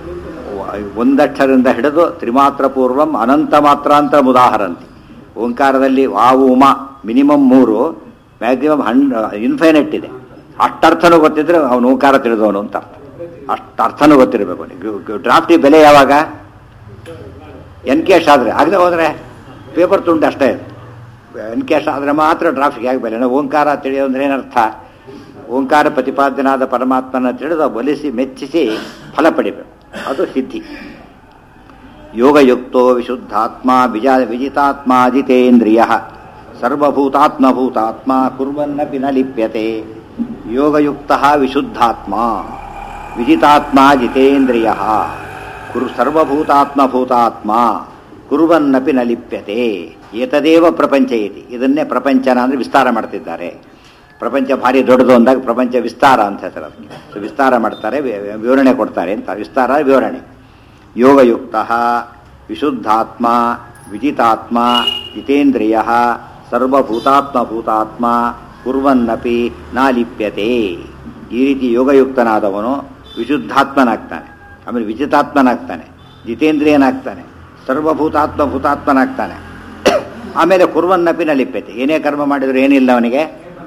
ಒಂದಕ್ಷರದಿಂದ ಹಿಡಿದು ತ್ರಿಮಾತ್ರ ಪೂರ್ವಂ ಅನಂತ ಮಾತ್ರ ಅಂತ ಉದಾಹರಂತಿ. ಓಂಕಾರದಲ್ಲಿ ವಾವು ಉಮ ಮಿನಿಮಮ್ ಮೂರು, ಮ್ಯಾಕ್ಸಿಮಮ್ ಹಂಡ್ ಇನ್ಫೈನೆಟ್ ಇದೆ. ಅಷ್ಟರ್ಥನೂ ಗೊತ್ತಿದ್ರೆ ಅವನು ಓಂಕಾರ ತಿಳಿದವನು ಅಂತ ಅರ್ಥ. ಅಷ್ಟು ಅರ್ಥನೂ ಗೊತ್ತಿರಬೇಕು ಅವನಿಗೆ. ಡ್ರಾಫ್ಟಿ ಬೆಲೆ ಯಾವಾಗ? ಎನ್ ಕ್ಯಾಶ್ ಆದರೆ ಆಗದೆ ಹೋದರೆ ಪೇಪರ್ ತುಂಡು ಅಷ್ಟೇ. ಎನ್ ಕ್ಯಾಶ್ ಆದರೆ ಮಾತ್ರ ಡ್ರಾಫ್ಟ್ಗೆ ಆಗಿ ಬೆಲೆ. ಓಂಕಾರ ತಿಳಿಯೋದ್ರೆ ಏನರ್ಥ? ಓಂಕಾರ ಪ್ರತಿಪಾದ್ಯನಾದ ಪರಮಾತ್ಮನ ತಿಳಿದು ಒಲಿಸಿ ಮೆಚ್ಚಿಸಿ ಫಲ ಪಡಿಬೇಕು. ಅದು ಸಿದ್ಧಿ. ಯೋಗಯುಕ್ತೋ ವಿಶುದ್ಧಾತ್ಮ ವಿಜ ವಿಜಿತಾತ್ಮ ಜಿತೇಂದ್ರಿಯ ಸರ್ವಭೂತಾತ್ಮಭೂತಾತ್ಮ ಕುರ್ವನ್ನಪಿ ನ ಲಿಪ್ಯತೆ. ಯೋಗಯುಕ್ತ ವಿಶುದ್ಧಾತ್ಮ ವಿಜಿತಾತ್ಮ ಜಿತೇಂದ್ರಿಯ ಕುರು ಸರ್ವಭೂತಾತ್ಮಭೂತಾತ್ಮ ಕುರ್ವನ್ನಪಿ ನ ಲಿಪ್ಯತೆ. ಏತದೇವ ಪ್ರಪಂಚ ಇತಿ. ಇದನ್ನೇ ಪ್ರಪಂಚನ ಅಂದರೆ ವಿಸ್ತಾರ ಮಾಡ್ತಿದ್ದಾರೆ. ಪ್ರಪಂಚ ಭಾರಿ ದೊಡ್ಡದು ಅಂದಾಗ ಪ್ರಪಂಚ ವಿಸ್ತಾರ ಅಂತ ಹೆಸರು ಅದಕ್ಕೆ. ಸೊ ವಿಸ್ತಾರ ಮಾಡ್ತಾರೆ, ವಿವರಣೆ ಕೊಡ್ತಾರೆ ಅಂತ. ವಿಸ್ತಾರ ವಿವರಣೆ. ಯೋಗಯುಕ್ತ ವಿಶುದ್ಧಾತ್ಮ ವಿಜಿತಾತ್ಮ ಜಿತೇಂದ್ರಿಯ ಸರ್ವಭೂತಾತ್ಮಭೂತಾತ್ಮ ಕುರ್ವನ್ನಪಿ ನ ಲಿಪ್ಯತೆ. ಈ ರೀತಿ ಯೋಗಯುಕ್ತನಾದವನು ವಿಶುದ್ಧಾತ್ಮನಾಗ್ತಾನೆ, ಆಮೇಲೆ ವಿಜಿತಾತ್ಮನಾಗ್ತಾನೆ, ಜಿತೇಂದ್ರಿಯನಾಗ್ತಾನೆ, ಸರ್ವಭೂತಾತ್ಮ ಭೂತಾತ್ಮನಾಗ್ತಾನೆ. ಆಮೇಲೆ ಕುರ್ವನ್ನಪಿ ನ ಲಿಪ್ಯತೆ. ಏನೇ ಕರ್ಮ ಮಾಡಿದ್ರು ಏನಿಲ್ಲ ಅವನಿಗೆ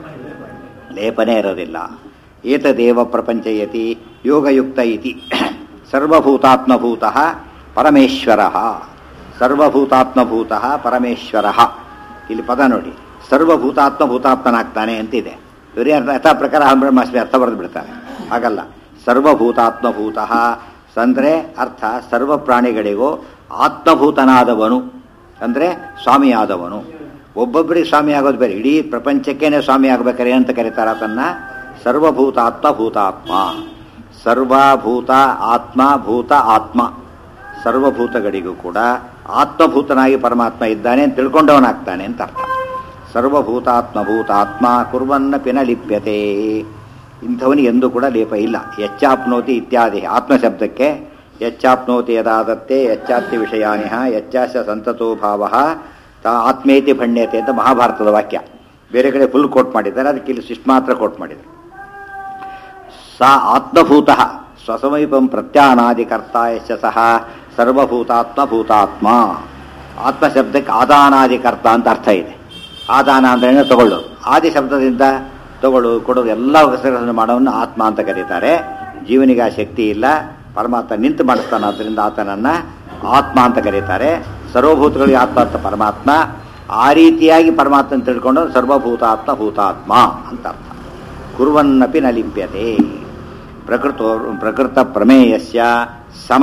ಲೇಪನೇ ಇರೋದಿಲ್ಲ. ಏತದೇವ ಪ್ರಪಂಚಯತಿ ಯೋಗಯುಕ್ತ ಇತಿ ಸರ್ವಭೂತಾತ್ಮಭೂತಃ ಪರಮೇಶ್ವರಃ. ಸರ್ವಭೂತಾತ್ಮಭೂತಃ ಪರಮೇಶ್ವರಃ. ಇಲ್ಲಿ ಪದ ನೋಡಿ, ಸರ್ವಭೂತಾತ್ಮ ಭೂತಾತ್ಮನಾಗ್ತಾನೆ ಅಂತಿದೆ. ಇವರೇ ಯಥಾ ಪ್ರಕಾರ ಬ್ರಹ್ಮಾಸ್ಮಿ ಅರ್ಥ ಬರೆದು ಬಿಡ್ತಾರೆ. ಹಾಗಲ್ಲ, ಸರ್ವಭೂತಾತ್ಮಭೂತಃ ಅಂದರೆ ಅರ್ಥ ಸರ್ವ ಪ್ರಾಣಿಗಳಿಗೂ ಆತ್ಮಭೂತನಾದವನು ಅಂದರೆ ಸ್ವಾಮಿಯಾದವನು. ಒಬ್ಬೊಬ್ಬರಿಗೆ ಸ್ವಾಮಿ ಆಗೋದು ಬೇರೆ, ಇಡೀ ಪ್ರಪಂಚಕ್ಕೇನೆ ಸ್ವಾಮಿ ಆಗ್ಬೇಕಾರೆ ಅಂತ ಕರೀತಾರೆ ಅದನ್ನ ಸರ್ವಭೂತಾತ್ಮ ಭೂತಾತ್ಮ. ಸರ್ವಭೂತ ಆತ್ಮ ಭೂತ ಆತ್ಮ, ಸರ್ವಭೂತಗಳಿಗೂ ಕೂಡ ಆತ್ಮಭೂತನಾಗಿ ಪರಮಾತ್ಮ ಇದ್ದಾನೆ ಅಂತ ತಿಳ್ಕೊಂಡವನಾಗ್ತಾನೆ ಅಂತ ಅರ್ಥ. ಸರ್ವಭೂತಾತ್ಮ ಭೂತಾತ್ಮ ಕುರ್ವನ್ನ ಪಿನ ಲಿಪ್ಯತೆ. ಇಂಥವನಿಗೆ ಎಂದೂ ಕೂಡ ಲೇಪ ಇಲ್ಲ. ಯಚ್ಚಾಪ್ನೋತಿ ಇತ್ಯಾದಿ ಆತ್ಮಶಬ್ದಕ್ಕೆ ಯಚ್ಚಾಪ್ನೋತಿ ಯದಾದತ್ತೆ ಯಚ್ಚಾತ್ಯ ವಿಷಯಾನಿಹ ಯಚ್ಚಾಶ ಸಂತತೋ ಭಾವ ತಾ ಆತ್ಮೇತಿ ಭಣ್ಯತೆ ಅಂತ ಮಹಾಭಾರತದ ವಾಕ್ಯ. ಬೇರೆ ಕಡೆ ಫುಲ್ ಕೋಟ್ ಮಾಡಿದ್ದಾರೆ, ಅದಕ್ಕೆ ಇಲ್ಲಿ ಶಿಷ್ಟ ಮಾತ್ರ ಕೋಟ್ ಮಾಡಿದ್ದಾರೆ. ಸಾ ಆತ್ಮಭೂತ ಸ್ವಸಮೀಪಂ ಪ್ರತ್ಯಾನಾದಿಕರ್ತ ಯಶ ಸಹ ಸರ್ವಭೂತಾತ್ಮ ಭೂತಾತ್ಮ. ಆತ್ಮಶಬ್ದಕ್ಕೆ ಆದಾನಾದಿಕರ್ತ ಅಂತ ಅರ್ಥ ಇದೆ. ಆದಾನ ಅಂದ್ರೆ ತಗೊಳ್ಳೋದು, ಆದಿ ಶಬ್ದದಿಂದ ತಗೊಳ್ಳೋದು ಕೊಡೋದು ಎಲ್ಲ ಹೆಸರುಗಳನ್ನು ಮಾಡೋವನ್ನು ಆತ್ಮ ಅಂತ ಕರೀತಾರೆ. ಜೀವನಿಗೆ ಆ ಶಕ್ತಿ ಇಲ್ಲ, ಪರಮಾತ್ಮ ನಿಂತು ಮಾಡಿಸ್ತಾನೆ, ಆದ್ದರಿಂದ ಆತನನ್ನ ಆತ್ಮ ಅಂತ ಕರೀತಾರೆ. ಸರ್ವಭೂತಗಳಿಗೆ ಆತ್ಮ ಅಂತ ಪರಮಾತ್ಮ. ಆ ರೀತಿಯಾಗಿ ಪರಮಾತ್ಮನ ತಿಳ್ಕೊಂಡು ಸರ್ವಭೂತಾತ್ಮ ಭೂತಾತ್ಮ ಅಂತ ಅರ್ಥ. ಕುರ್ವನ್ನಪಿ ನ ಲಿಪ್ಯತೆ. ಪ್ರಕೃತ ಪ್ರಕೃತ ಪ್ರಮೇಯಸ್ಯ ಸಮ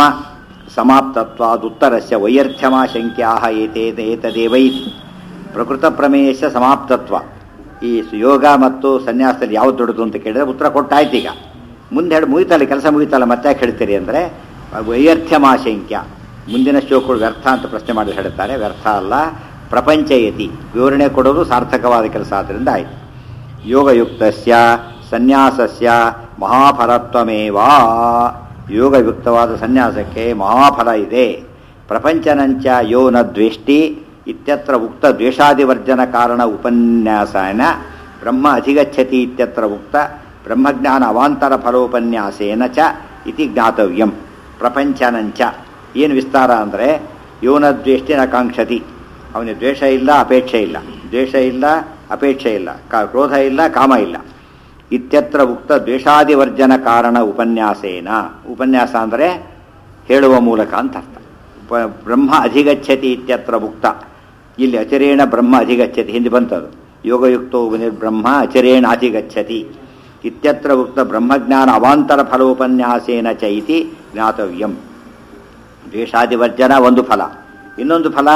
ಸಮಾಪ್ತತ್ವಾದುತ್ತರಸ್ಯ ವೈಯರ್ಥ್ಯಮಾಶಂಕ್ಯಾಹ ಏತೇತ ಏತದೇವೈತಿ. ಪ್ರಕೃತ ಪ್ರಮೇಯಸ್ಯ ಸಮಾಪ್ತತ್ವ. ಈ ಯೋಗ ಮತ್ತು ಸನ್ಯಾಸದಲ್ಲಿ ಯಾವ್ದು ದೊಡ್ಡದು ಅಂತ ಕೇಳಿದ್ರೆ ಉತ್ತರ ಕೊಟ್ಟಾಯ್ತು. ಈಗ ಮುಂದೆ ಹೇಳಿ ಮುಗಿತಲ್ಲ, ಕೆಲಸ ಮುಗಿತಲ್ಲ, ಮತ್ತೆ ಯಾಕೆ ಹೇಳ್ತೀರಿ ಅಂದರೆ ವೈಯರ್ಥ್ಯಮಾಶಂಕ್ಯ. ಮುಂದಿನ ಶ್ಲೋಕಗಳು ವ್ಯರ್ಥ ಅಂತ ಪ್ರಶ್ನೆ ಮಾಡಿ ಹೇಳ್ತಾರೆ. ವ್ಯರ್ಥ ಅಲ್ಲ, ಪ್ರಪಂಚಯತಿ ವಿವರಣೆ ಕೊಡೋದು ಸಾರ್ಥಕವಾದ ಕೆಲಸ. ಆದ್ದರಿಂದ ಆಯ್ತು. ಯೋಗಯುಕ್ತಸ್ಯ ಸನ್ಯಾಸಸ್ಯ ಮಹಾಫಲತ್ವಮೇವಾ. ಯೋಗಯುಕ್ತವಾದ ಸನ್ಯಾಸಕ್ಕೆ ಮಹಾಫಲ ಇದೆ. ಪ್ರಪಂಚನಂಚ ಯೋ ನ ದ್ವೇಷ್ಟಿ ಇತ್ಯತ್ರ ಉಕ್ತ ದ್ವೇಷಾದಿವರ್ಜನ ಕಾರಣ ಉಪನ್ಯಾಸನ ಬ್ರಹ್ಮ ಅಧಿಗಚ್ಚತಿ ಇತ್ಯತ್ರ ಉಕ್ತ ಬ್ರಹ್ಮಜ್ಞಾನ ಅವಾಂತರ ಫಲೋಪನ್ಯಾಸೇನ ಚ ಇತಿ ಜ್ಞಾತವ್ಯಂ. ಪ್ರಪಂಚನಂಚ ಏನು ವಿಸ್ತಾರ ಅಂದರೆ ಯೋನ ದ್ವೇಷ್ಟಿ ನ ಕಾಂಕ್ಷತಿ. ಅವನಿಗೆ ದ್ವೇಷ ಇಲ್ಲ, ಅಪೇಕ್ಷೆ ಇಲ್ಲ. ದ್ವೇಷ ಇಲ್ಲ, ಅಪೇಕ್ಷೆ ಇಲ್ಲ, ಕ್ರೋಧ ಇಲ್ಲ, ಕಾಮ ಇಲ್ಲ. ಇತ್ಯತ್ರ ಉಕ್ತ ದ್ವೇಷಾದಿವರ್ಜನ ಕಾರಣ ಉಪನ್ಯಾಸೇನ. ಉಪನ್ಯಾಸ ಅಂದರೆ ಹೇಳುವ ಮೂಲಕ ಅಂತ ಅರ್ಥ. ಬ್ರಹ್ಮ ಅಧಿಗಚ್ಚತಿ ಇತ್ಯತ್ರ ಉಕ್ತ. ಇಲ್ಲಿ ಅಚರೇಣ ಬ್ರಹ್ಮ ಅಧಿಗಚ್ಚತಿ ಹಿಂದೆ ಬಂತದು. ಯೋಗಯುಕ್ತೋ ಬ್ರಹ್ಮ ಅಚರೇಣ ಅಧಿಗಚ್ಚತಿ ಇತ್ಯತ್ರ ಉಕ್ತ ಬ್ರಹ್ಮಜ್ಞಾನ ಅವಾಂತರ ಫಲೋಪನ್ಯಾಸೇನ ಚ ಇತಿ ಜ್ಞಾತವ್ಯಂ. ದ್ವೇಷಾದಿವರ್ಜನ ಒಂದು ಫಲ, ಇನ್ನೊಂದು ಫಲ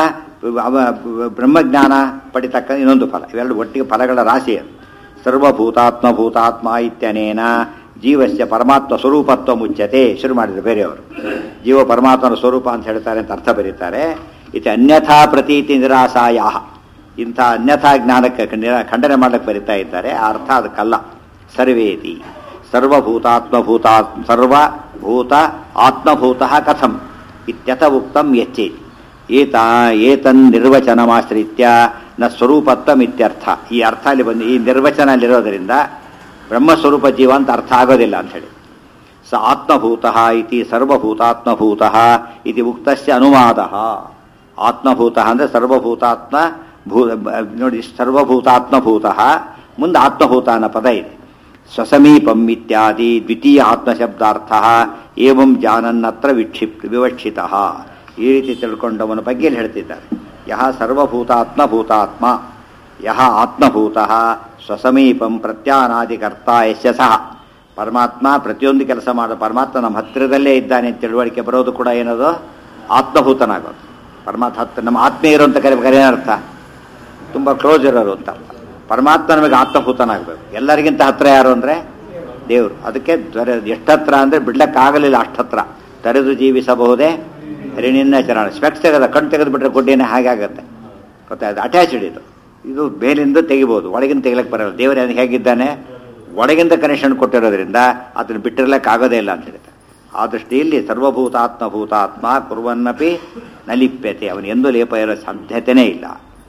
ಬ್ರಹ್ಮಜ್ಞಾನ ಪಡಿತಕ್ಕ ಇನ್ನೊಂದು ಫಲ. ಇವೆರಡು ಒಟ್ಟಿಗೆ ಫಲಗಳ ರಾಶಿ. ಸರ್ವಭೂತಾತ್ಮ ಭೂತಾತ್ಮ ಇತ್ಯನೇನ ಜೀವಸ್ಯ ಪರಮಾತ್ಮ ಸ್ವರೂಪತ್ವ ಮುಚ್ಚತೆ. ಶುರು ಮಾಡಿದ್ರು ಬೇರೆಯವರು. ಜೀವ ಪರಮಾತ್ಮನ ಸ್ವರೂಪ ಅಂತ ಹೇಳ್ತಾರೆ ಅಂತ ಅರ್ಥ ಬರೀತಾರೆ. ಇದು ಅನ್ಯಥಾ ಪ್ರತೀತಿ ನಿರಾಸಾಯ. ಇಂಥ ಅನ್ಯಥಾ ಜ್ಞಾನಕ್ಕೆ ಖಂಡನೆ ಮಾಡಕ್ಕೆ ಬರೀತಾ ಇದ್ದಾರೆ. ಆ ಅರ್ಥ ಅದಕ್ಕಲ್ಲ. ಸರ್ವೇತಿ ಸರ್ವಭೂತಾತ್ಮಭೂತಾತ್ಮ ಸರ್ವಭೂತ ಆತ್ಮಭೂತಃ ಕಥಂ ಇತ್ಯಥ ಉಕ್ತಂ ಯಚ್ಚೇತಿ. ಏತ ಏತನ್ ನಿರ್ವಚನಮಾಶ್ರಿತ್ಯ ನ ಸ್ವರೂಪತ್ವಂ ಇತ್ಯರ್ಥ. ಈ ಅರ್ಥ ಅಲ್ಲಿ ಬಂದು ಈ ನಿರ್ವಚನಲ್ಲಿರೋದರಿಂದ ಬ್ರಹ್ಮಸ್ವರೂಪ ಜೀವ ಅಂತ ಅರ್ಥ ಆಗೋದಿಲ್ಲ ಅಂಥೇಳಿ. ಸ ಆತ್ಮಭೂತಃ ಇತಿ ಸರ್ವಭೂತಾತ್ಮಭೂತಃ ಇತಿ ಉಕ್ತಸ್ಯ ಅನುವಾದಃ. ಆತ್ಮಭೂತಃ ಅಂದರೆ ಸರ್ವಭೂತಾತ್ಮ ಭೂ ನೋಡಿ, ಸರ್ವಭೂತಾತ್ಮಭೂತಃ ಮುಂದೆ ಆತ್ಮಭೂತ ಅನ್ನೋ ಪದ ಇದೆ. ಸ್ವಸಮೀಪಂ ಇತ್ಯಾದಿ ದ್ವಿತೀಯ ಆತ್ಮಶಬ್ದಾರ್ಥ ಏವಂ ಜಾನನ್ನತ್ರ ವಿಕ್ಷಿಪ್ ವಿವಕ್ಷಿತಃ. ಈ ರೀತಿ ತಿಳ್ಕೊಂಡವನ ಬಗ್ಗೆ ಇಲ್ಲಿ ಹೇಳ್ತಿದ್ದಾರೆ. ಯಹ ಸರ್ವಭೂತಾತ್ಮ ಭೂತಾತ್ಮ ಯಹ ಆತ್ಮಭೂತಃ ಸ್ವಸಮೀಪಂ ಪ್ರತ್ಯಾನಾದಿಕರ್ತ ಯಶ್ಯ ಸಹ. ಪರಮಾತ್ಮ ಪ್ರತಿಯೊಂದು ಕೆಲಸ ಮಾಡೋ ಪರಮಾತ್ಮ ನಮ್ಮ ಹತ್ತಿರದಲ್ಲೇ ಇದ್ದಾನೆ ಅಂತ ತಿಳುವಳಿಕೆ ಬರೋದು ಕೂಡ ಏನದು ಆತ್ಮಭೂತನಾಗೋದು. ಪರಮಾತ್ಮ ಹತ್ರ ನಮ್ಮ ಆತ್ಮೀಯ ಇರೋ ಅಂತ ಕರಿಬೇಕಾದ್ರೆ ಏನರ್ಥ? ತುಂಬ ಕ್ಲೋಸ್ ಇರೋರು ಅಂತ ಅರ್ಥ. ಪರಮಾತ್ಮ ನಮಗೆ ಆತ್ಮಭೂತನಾಗಬೇಕು. ಎಲ್ಲರಿಗಿಂತ ಹತ್ರ ಯಾರು ಅಂದರೆ ದೇವರು. ಅದಕ್ಕೆ ದೊರೆ ಎಷ್ಟತ್ರ ಅಂದರೆ ಬಿಡ್ಲಕ್ಕಾಗಲಿಲ್ಲ, ಅಷ್ಟತ್ರ. ತರೆದು ಜೀವಿಸಬಹುದೇ ಹರಿಣಿನ ಚರಣ. ಸ್ಪೆಕ್ಸ್ ತೆಗೆದ ಕಣ್ಣು ತೆಗೆದು ಬಿಟ್ರೆ ಗುಡ್ಡಿನ ಹಾಗೆ ಆಗುತ್ತೆ. ಗೊತ್ತಾಯ್ತು? ಅಟ್ಯಾಚ್ಡ್ ಇದು. ಇದು ಬೇಲಿಂದ ತೆಗಿಬೋದು, ಒಳಗಿಂದ ತೆಗಿಲಕ್ಕೆ ಬರೋಲ್ಲ. ದೇವರು ಹೇಗಿದ್ದಾನೆ? ಒಳಗಿಂದ ಕನೆಕ್ಷನ್ ಕೊಟ್ಟಿರೋದ್ರಿಂದ ಅದನ್ನು ಬಿಟ್ಟಿರ್ಲಕ್ಕೆ ಆಗೋದೇ ಇಲ್ಲ ಅಂತ ಹೇಳ್ತಾರೆ. ಆ ದೃಷ್ಟಿಯಲ್ಲಿ ಸರ್ವಭೂತಾತ್ಮ ಭೂತಾತ್ಮ ಕುರ್ವನ್ನಪಿ ನಲಿಪ್ಯತೆ. ಅವನು ಎಂದೂ ಲೇಪ ಇರೋ ಸಾಧ್ಯತೆಯೇ ಇಲ್ಲ.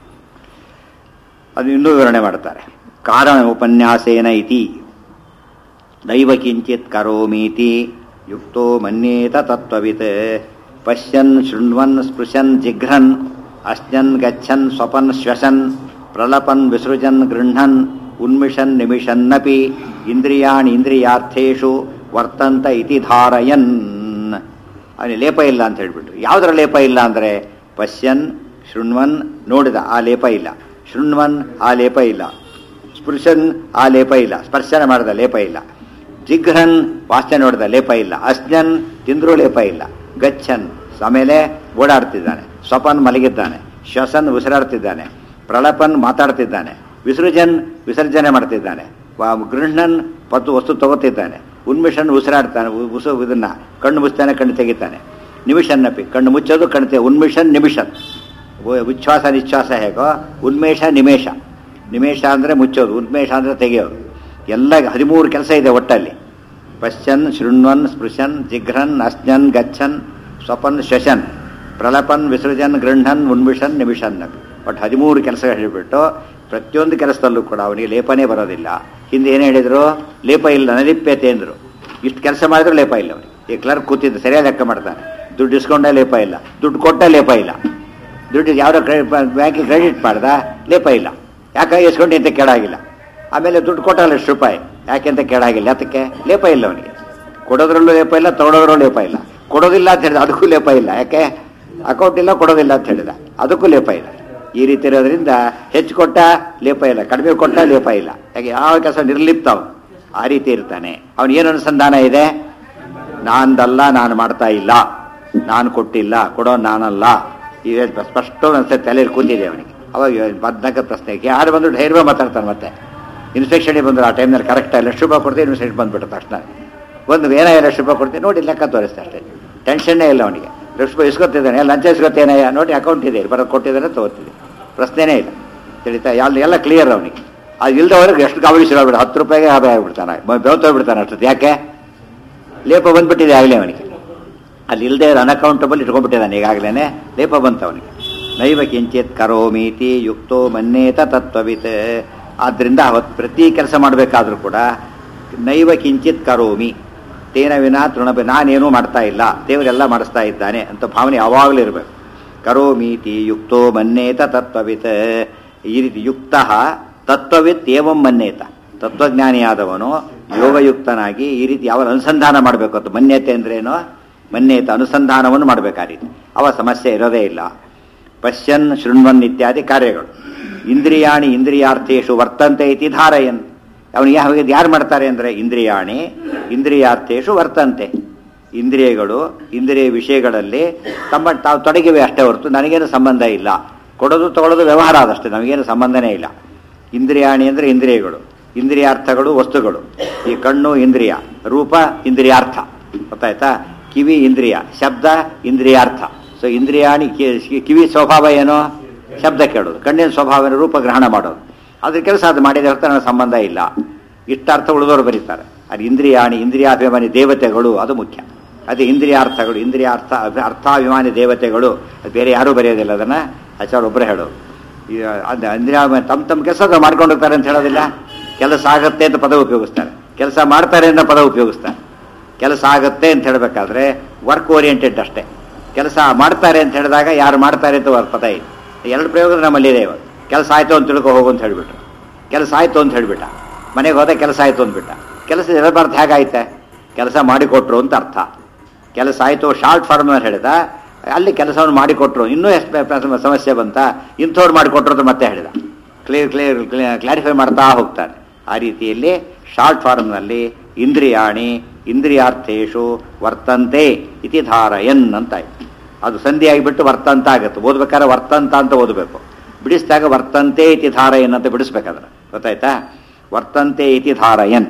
ಅದು ಇನ್ನೂ ವಿವರಣೆ ಮಾಡ್ತಾರೆ. ಕಾರಣ ಉಪನ್ಯಾಸೇನ ಇತಿ ದೈವ ಕಿಂಚಿತ್ ಕರೋಮೀತಿ ಯುಕ್ತೋ ಮನ್ಯೇತ ತತ್ವವಿತ್ ಪಶ್ಯನ್ ಶೃಣ್ವನ್ ಸ್ಪೃಶನ್ ಜಿಘ್ರನ್ ಅಶ್ನನ್ ಗಚ್ಚನ್ ಸ್ವಪನ್ ಶ್ವಸನ್ ಪ್ರಲಪನ್ ವಿಸೃಜನ್ ಗೃಹ್ಣನ್ ಉನ್ಮಿಷನ್ ನಿಮಿಷನ್ನಪಿ ಇಂದ್ರಿಯಾಣಿ ಇಂದ್ರಿಯಾರ್ಥೇಶು ವರ್ತಂತ ಇತಿ ಧಾರಯನ್. ಅವನಿಗೆ ಲೇಪ ಇಲ್ಲ ಅಂತ ಹೇಳ್ಬಿಟ್ರು. ಯಾವುದರ ಲೇಪ ಇಲ್ಲ ಅಂದರೆ ಪಶ್ಯನ್ ಶೃಣ್ವನ್ ನೋಡಿದ ಆ ಲೇಪ ಇಲ್ಲ, ಶೃಣ್ವನ್ ಆ ಲೇಪ ಇಲ್ಲ, ಸ್ಪೃಶನ್ ಆ ಲೇಪ ಇಲ್ಲ, ಸ್ಪರ್ಶನ ಮಾಡಿದ ಲೇಪ ಇಲ್ಲ, ಜಿಘ್ರನ್ ವಾಸನೆ ನೋಡಿದ ಲೇಪ ಇಲ್ಲ, ಅಸ್ನನ್ ತಿಂದ್ರೂ ಲೇಪ ಇಲ್ಲ, ಗಚ್ಚನ್ ಆಮೇಲೆ ಓಡಾಡ್ತಿದ್ದಾನೆ, ಸ್ವಪನ್ ಮಲಗಿದ್ದಾನೆ, ಶ್ವಸನ್ ಉಸಿರಾಡ್ತಿದ್ದಾನೆ, ಪ್ರಳಪನ್ ಮಾತಾಡ್ತಿದ್ದಾನೆ, ವಿಸೃಜನ್ ವಿಸರ್ಜನೆ ಮಾಡ್ತಿದ್ದಾನೆ, ಗೃಹ್ಣನ್ ಪತ್ತು ವಸ್ತು ತಗೋತಿದ್ದಾನೆ, ಉನ್ಮಿಷನ್ ಉಸಿರಾಡ್ತಾನೆ, ಉಸು ಇದನ್ನ ಕಣ್ಣು ಮುಚ್ತಾನೆ, ಕಣ್ಣು ತೆಗಿತಾನೆ, ನಿಮಿಷನ್ನಪಿ ಕಣ್ಣು ಮುಚ್ಚೋದು ಕಣ್ಣು ತೆಗೆ, ಉನ್ಮಿಷನ್ ನಿಮಿಷನ್ ಉಚ್ಛ್ವಾಸ ನಿಶ್ವಾಸ ಹೇಗೋ ಉನ್ಮೇಷ ನಿಮೇಷ, ನಿಮೇಷ ಅಂದರೆ ಮುಚ್ಚೋದು, ಉನ್ಮೇಷ ಅಂದರೆ ತೆಗೆಯೋದು. ಎಲ್ಲ ಹದಿಮೂರು ಕೆಲಸ ಇದೆ ಒಟ್ಟಲ್ಲಿ. ಪಶ್ಚನ್ ಶೃಣ್ವನ್ ಸ್ಪೃಶನ್ ಜಿಘ್ರನ್ ಅಸ್ನನ್ ಗಚ್ಚನ್ ಸ್ವಪನ್ ಶಶನ್ ಪ್ರಲಪನ್ ವಿಸೃಜನ್ ಗೃಹ್ಣನ್ ಉನ್ಮಿಷನ್ ನಿಮಿಷನ್. ಬಟ್ ಹದಿಮೂರು ಕೆಲಸ ಹೇಳಿಬಿಟ್ಟು ಪ್ರತಿಯೊಂದು ಕೆಲಸದಲ್ಲೂ ಕೂಡ ಅವನಿಗೆ ಲೇಪನೇ ಬರೋದಿಲ್ಲ. ಹಿಂದೆ ಏನು ಹೇಳಿದ್ರು? ಲೇಪ ಇಲ್ಲ ನಲಿಪ್ಯತೆ ಅಂದರು. ಇಷ್ಟು ಕೆಲಸ ಮಾಡಿದ್ರು ಲೇಪ ಇಲ್ಲ ಅವನಿಗೆ. ಈ ಕ್ಲರ್ಕ್ ಕೂತಿದ್ದು ಸರಿಯಾಗಿ ಲೆಕ್ಕ ಮಾಡ್ತಾನೆ, ದುಡ್ಡು ಇಸ್ಕೊಂಡೇ ಲೇಪ ಇಲ್ಲ, ದುಡ್ಡು ಕೊಟ್ಟ ಲೇಪ ಇಲ್ಲ, ದುಡ್ಡು ಯಾವುದೋ ಕ್ರೆಡಿಟ್ ಬ್ಯಾಂಕಿಗೆ ಕ್ರೆಡಿಟ್ ಮಾಡ್ದ ಲೇಪ ಇಲ್ಲ, ಯಾಕೆ ಇಸ್ಕೊಂಡು ಅಂತ ಕೇಳಾಗಿಲ್ಲ. ಆಮೇಲೆ ದುಡ್ಡು ಕೊಟ್ಟಲ್ಲ ಎಷ್ಟು ರೂಪಾಯಿ, ಯಾಕೆ ಅಂತ ಕೇಳಾಗಿಲ್ಲ, ಅದಕ್ಕೆ ಲೇಪ ಇಲ್ಲ ಅವನಿಗೆ. ಕೊಡೋದ್ರಲ್ಲೂ ಲೇಪ ಇಲ್ಲ, ತೊಗೊಳೋದ್ರಲ್ಲೂ ಲೇಪ ಇಲ್ಲ, ಕೊಡೋದಿಲ್ಲ ಅಂತ ಹೇಳಿದ ಅದಕ್ಕೂ ಲೇಪ ಇಲ್ಲ, ಯಾಕೆ ಅಕೌಂಟ್ ಇಲ್ಲ ಕೊಡೋದಿಲ್ಲ ಅಂತ ಹೇಳಿದ ಅದಕ್ಕೂ ಲೇಪ ಇಲ್ಲ. ಈ ರೀತಿ ಇರೋದ್ರಿಂದ ಹೆಚ್ಚು ಕೊಟ್ಟ ಲೇಪ ಇಲ್ಲ, ಕಡಿಮೆ ಕೊಟ್ಟ ಲೇಪ ಇಲ್ಲ, ಯಾಕೆ ಯಾವ ಕೆಲಸ ನಿರ್ಲಿಪ್ತ ಅವನು ಆ ರೀತಿ ಇರ್ತಾನೆ. ಅವನು ಏನು ಅನುಸಂಧಾನ ಇದೆ? ನಾನದಲ್ಲ, ನಾನು ಮಾಡ್ತಾ ಇಲ್ಲ, ನಾನು ಕೊಟ್ಟಿಲ್ಲ, ಕೊಡೋ ನಾನಲ್ಲ, ಈಗ ಸ್ಪಷ್ಟ ಅನ್ಸುತ್ತೆ ತಲೆಯಲ್ಲಿ ಕೂತಿದೆ ಅವನಿಗೆ. ಅವಾಗ ಬದ್ನಕ ಪ್ರಶ್ನೆಗೆ ಯಾರು ಬಂದು ಧೈರ್ಯ ಮಾತಾಡ್ತಾನೆ. ಮತ್ತೆ ಇನ್ಸ್ಪೆಕ್ಷನಿಗೆ ಬಂದರು ಆ ಟೈಮ್ನಲ್ಲಿ ಕರೆಕ್ಟಾಗಿ ಲಕ್ಷ ರೂಪಾಯಿ ಕೊಡ್ತೀವಿ, ಇನ್ಸ್ಪೆಕ್ಷನ್ ಬಂದುಬಿಟ್ಟು ತಕ್ಷಣ ಒಂದು ಏನಾಯ ಲಕ್ಷ ರೂಪಾಯಿ ಕೊಡ್ತೀವಿ ನೋಡಿ ಲೆಕ್ಕ ತೋರಿಸ್ತಾ ಅಷ್ಟೇ, ಟೆನ್ಷನ್ನೇ ಇಲ್ಲ ಅವನಿಗೆ. ಲಕ್ಷ ರೂಪಾಯಿ ಇಸ್ಕೊತಿದ್ದಾನೆ, ಲಂಚ ಇಸ್ಕೊತೇನಯ್ಯ ನೋಡಿ ಅಕೌಂಟ್ ಇದೆ ಬರೋದು ಕೊಟ್ಟಿದ್ದಾನೆ ತಗೋತೀವಿ, ಪ್ರಶ್ನೆನೇ ಇಲ್ಲ. ತಿಳಿತಾ ಎಲ್ಲ ಎಲ್ಲ ಕ್ಲಿಯರ್ ಅವನಿಗೆ. ಅದು ಇಲ್ದವ್ರಿಗೆ ಎಷ್ಟು ಗಾಬರಿ ಶುರು ಹತ್ತು ರೂಪಾಯಿಗೆ ಗಾಬರಿ ಆಗಿಬಿಡ್ತಾನೆ, ಬೆವತೋಗ್ಬಿಡ್ತಾನೆ ಅಷ್ಟೊತ್ತು. ಯಾಕೆ ಲೇಪ ಬಂದ್ಬಿಟ್ಟಿದೆ ಆಗಲೇ ಅವನಿಗೆ. ಅಲ್ಲಿ ಇಲ್ಲದೆ ಅನ್ಅಕೌಂಟಬಲ್ ಇಟ್ಕೊಂಡ್ಬಿಟ್ಟಿದ್ದಾನೆ ಈಗಾಗಲೇ, ಲೇಪ ಬಂತು ಅವನಿಗೆ. ನೈವ ಕಿಂಚಿತ್ ಕರೋಮೀತಿ ಯುಕ್ತೋ ಮನ್ನೇತ ತತ್ವವಿತ್. ಆದ್ದರಿಂದ ಅವತ್ತು ಪ್ರತಿ ಕೆಲಸ ಮಾಡಬೇಕಾದ್ರೂ ಕೂಡ ನೈವ ಕಿಂಚಿತ್ ಕರೋಮಿ ತೇನ ವಿನ ತೃಣಬೆ, ನಾನೇನೂ ಮಾಡ್ತಾ ಇಲ್ಲ, ದೇವರೆಲ್ಲ ಮಾಡಿಸ್ತಾ ಇದ್ದಾನೆ ಅಂತ ಭಾವನೆ ಯಾವಾಗಲೂ ಇರಬೇಕು. ಕರೋಮೀತಿ ಯುಕ್ತೋ ಮನ್ನೇತ ತತ್ವವಿತ್. ಈ ರೀತಿ ಯುಕ್ತ ತತ್ವವಿತ್ ಏವಂ ಮನ್ನೇತ, ತತ್ವಜ್ಞಾನಿಯಾದವನು ಯೋಗಯುಕ್ತನಾಗಿ ಈ ರೀತಿ ಯಾವ ಅನುಸಂಧಾನ ಮಾಡಬೇಕು ಅಂತ. ಮನ್ಯತೆ ಅಂದ್ರೇನೋ ಮನ್ಯೇತ ಅನುಸಂಧಾನವನ್ನು ಮಾಡಬೇಕು. ಆ ರೀತಿ ಅವ ಸಮಸ್ಯೆ ಇರೋದೇ ಇಲ್ಲ. ಪಶ್ಯನ್ ಶೃಣ್ವನ್ ಇತ್ಯಾದಿ ಕಾರ್ಯಗಳು ಇಂದ್ರಿಯಾಣಿ ಇಂದ್ರಿಯಾರ್ಥೇಶು ವರ್ತಂತೆ ಇತಿ ಧಾರಯನ್. ಅವನಿಗೆ ಯಾವಾಗ ಯಾರು ಮಾಡ್ತಾರೆ ಅಂದರೆ ಇಂದ್ರಿಯಾಣಿ ಇಂದ್ರಿಯಾರ್ಥೇಶು ವರ್ತಂತೆ. ಇಂದ್ರಿಯಗಳು ಇಂದ್ರಿಯ ವಿಷಯಗಳಲ್ಲಿ ತಮ್ಮ ತಾವು ತೊಡಗಿವೆ ಅಷ್ಟೇ ಹೊರತು ನನಗೇನು ಸಂಬಂಧ ಇಲ್ಲ. ಕೊಡೋದು ತಗೊಳ್ಳೋದು ವ್ಯವಹಾರ ಆದಷ್ಟೇ, ನಮಗೇನು ಸಂಬಂಧನೇ ಇಲ್ಲ. ಇಂದ್ರಿಯಾಣಿ ಅಂದರೆ ಇಂದ್ರಿಯಗಳು, ಇಂದ್ರಿಯಾರ್ಥಗಳು ವಸ್ತುಗಳು. ಈ ಕಣ್ಣು ಇಂದ್ರಿಯ, ರೂಪ ಇಂದ್ರಿಯಾರ್ಥ, ಗೊತ್ತಾಯ್ತಾ? ಕಿವಿ ಇಂದ್ರಿಯ, ಶಬ್ದ ಇಂದ್ರಿಯಾರ್ಥ. ಸೊ ಇಂದ್ರಿಯಾಣಿ ಕಿವಿ ಸ್ವಭಾವ ಏನೋ ಶಬ್ದ ಕೇಳೋದು, ಕಣ್ಣಿನ ಸ್ವಭಾವ ರೂಪ ಗ್ರಹಣ ಮಾಡೋದು. ಅದ್ರ ಕೆಲಸ ಅದು ಮಾಡಿದ ಹೊರತು ನನಗೆ ಸಂಬಂಧ ಇಲ್ಲ. ಇಷ್ಟಾರ್ಥ ಉಳಿದವರು ಬರೀತಾರೆ. ಅದು ಇಂದ್ರಿಯಾಣಿ ಇಂದ್ರಿಯಾಭಿಮಾನಿ ದೇವತೆಗಳು, ಅದು ಮುಖ್ಯ. ಅದೇ ಇಂದ್ರಿಯಾರ್ಥಗಳು ಇಂದ್ರಿಯಾರ್ಥ ಅರ್ಥಾಭಿಮಾನಿ ದೇವತೆಗಳು, ಅದು ಬೇರೆ ಯಾರೂ ಬರೆಯೋದಿಲ್ಲ. ಅದನ್ನು ಆಚಾರ್ಯ ಒಬ್ಬರೇ ಹೇಳೋದು. ಅದು ಇಂದ್ರಿಯ ತಮ್ಮ ತಮ್ಮ ಕೆಲಸ ಮಾಡ್ಕೊಂಡು ಹೋಗ್ತಾರೆ ಅಂತ ಹೇಳೋದಿಲ್ಲ. ಕೆಲಸ ಆಗತ್ತೆ ಅಂತ ಪದ ಉಪಯೋಗಿಸ್ತಾರೆ, ಕೆಲಸ ಮಾಡ್ತಾರೆ ಅಂತ ಪದ ಉಪಯೋಗಿಸ್ತಾರೆ. ಕೆಲಸ ಆಗತ್ತೆ ಅಂತ ಹೇಳಬೇಕಾದ್ರೆ ವರ್ಕ್ ಓರಿಯೆಂಟೆಡ್ ಅಷ್ಟೇ. ಕೆಲಸ ಮಾಡ್ತಾರೆ ಅಂತ ಹೇಳಿದಾಗ ಯಾರು ಮಾಡ್ತಾರೆ ಅಂತ ಪದ ಇದೆ. ಎರಡು ಪ್ರಯೋಗ ನಮ್ಮಲ್ಲಿದೆ. ಇವಾಗ ಕೆಲಸ ಆಯಿತು ಅಂತ ತಿಳ್ಕೊ ಹೋಗು ಅಂತ ಹೇಳಿಬಿಟ್ರು, ಕೆಲಸ ಆಯಿತು ಅಂತ ಹೇಳಿಬಿಟ್ಟ, ಮನೆಗೆ ಹೋದ ಕೆಲಸ ಆಯಿತು ಅಂದ್ಬಿಟ್ಟ. ಕೆಲಸ ಇರಬಾರ್ದು, ಹೇಗಾಯ್ತೆ? ಕೆಲಸ ಮಾಡಿಕೊಟ್ರು ಅಂತ ಅರ್ಥ. ಕೆಲಸ ಆಯಿತು ಶಾರ್ಟ್ ಫಾರ್ಮ್ ಹೇಳಿದ, ಅಲ್ಲಿ ಕೆಲಸವನ್ನು ಮಾಡಿಕೊಟ್ರು, ಇನ್ನೂ ಎಷ್ಟು ಸಮಸ್ಯೆ ಬಂತ, ಇಂಥವ್ರು ಮಾಡಿಕೊಟ್ರು ಅಂತ ಮತ್ತೆ ಹೇಳಿದ. ಕ್ಲಿಯರ್ ಕ್ಲಿಯರ್ ಕ್ಲಾರಿಫೈ ಮಾಡ್ತಾ ಹೋಗ್ತಾನೆ. ಆ ರೀತಿಯಲ್ಲಿ ಶಾರ್ಟ್ ಫಾರ್ಮ್ನಲ್ಲಿ ಇಂದ್ರಿಯಾಣಿ ಇಂದ್ರಿಯಾರ್ಥೇಶು ವರ್ತಂತೆ ಇತಿ ಧಾರಯನ್ ಅಂತಾಯ್ತು. ಅದು ಸಂಧಿ ಆಗಿಬಿಟ್ಟು ವರ್ತಂತ ಆಗುತ್ತೆ. ಓದ್ಬೇಕಾದ್ರೆ ವರ್ತಂತ ಅಂತ ಓದಬೇಕು, ಬಿಡಿಸಿದಾಗ ವರ್ತಂತೆ ಇತಿ ಧಾರಯನ್ ಅಂತ ಬಿಡಿಸ್ಬೇಕಾದ್ರೆ, ಗೊತ್ತಾಯ್ತಾ? ವರ್ತಂತೆ ಇತಿ ಧಾರಯನ್.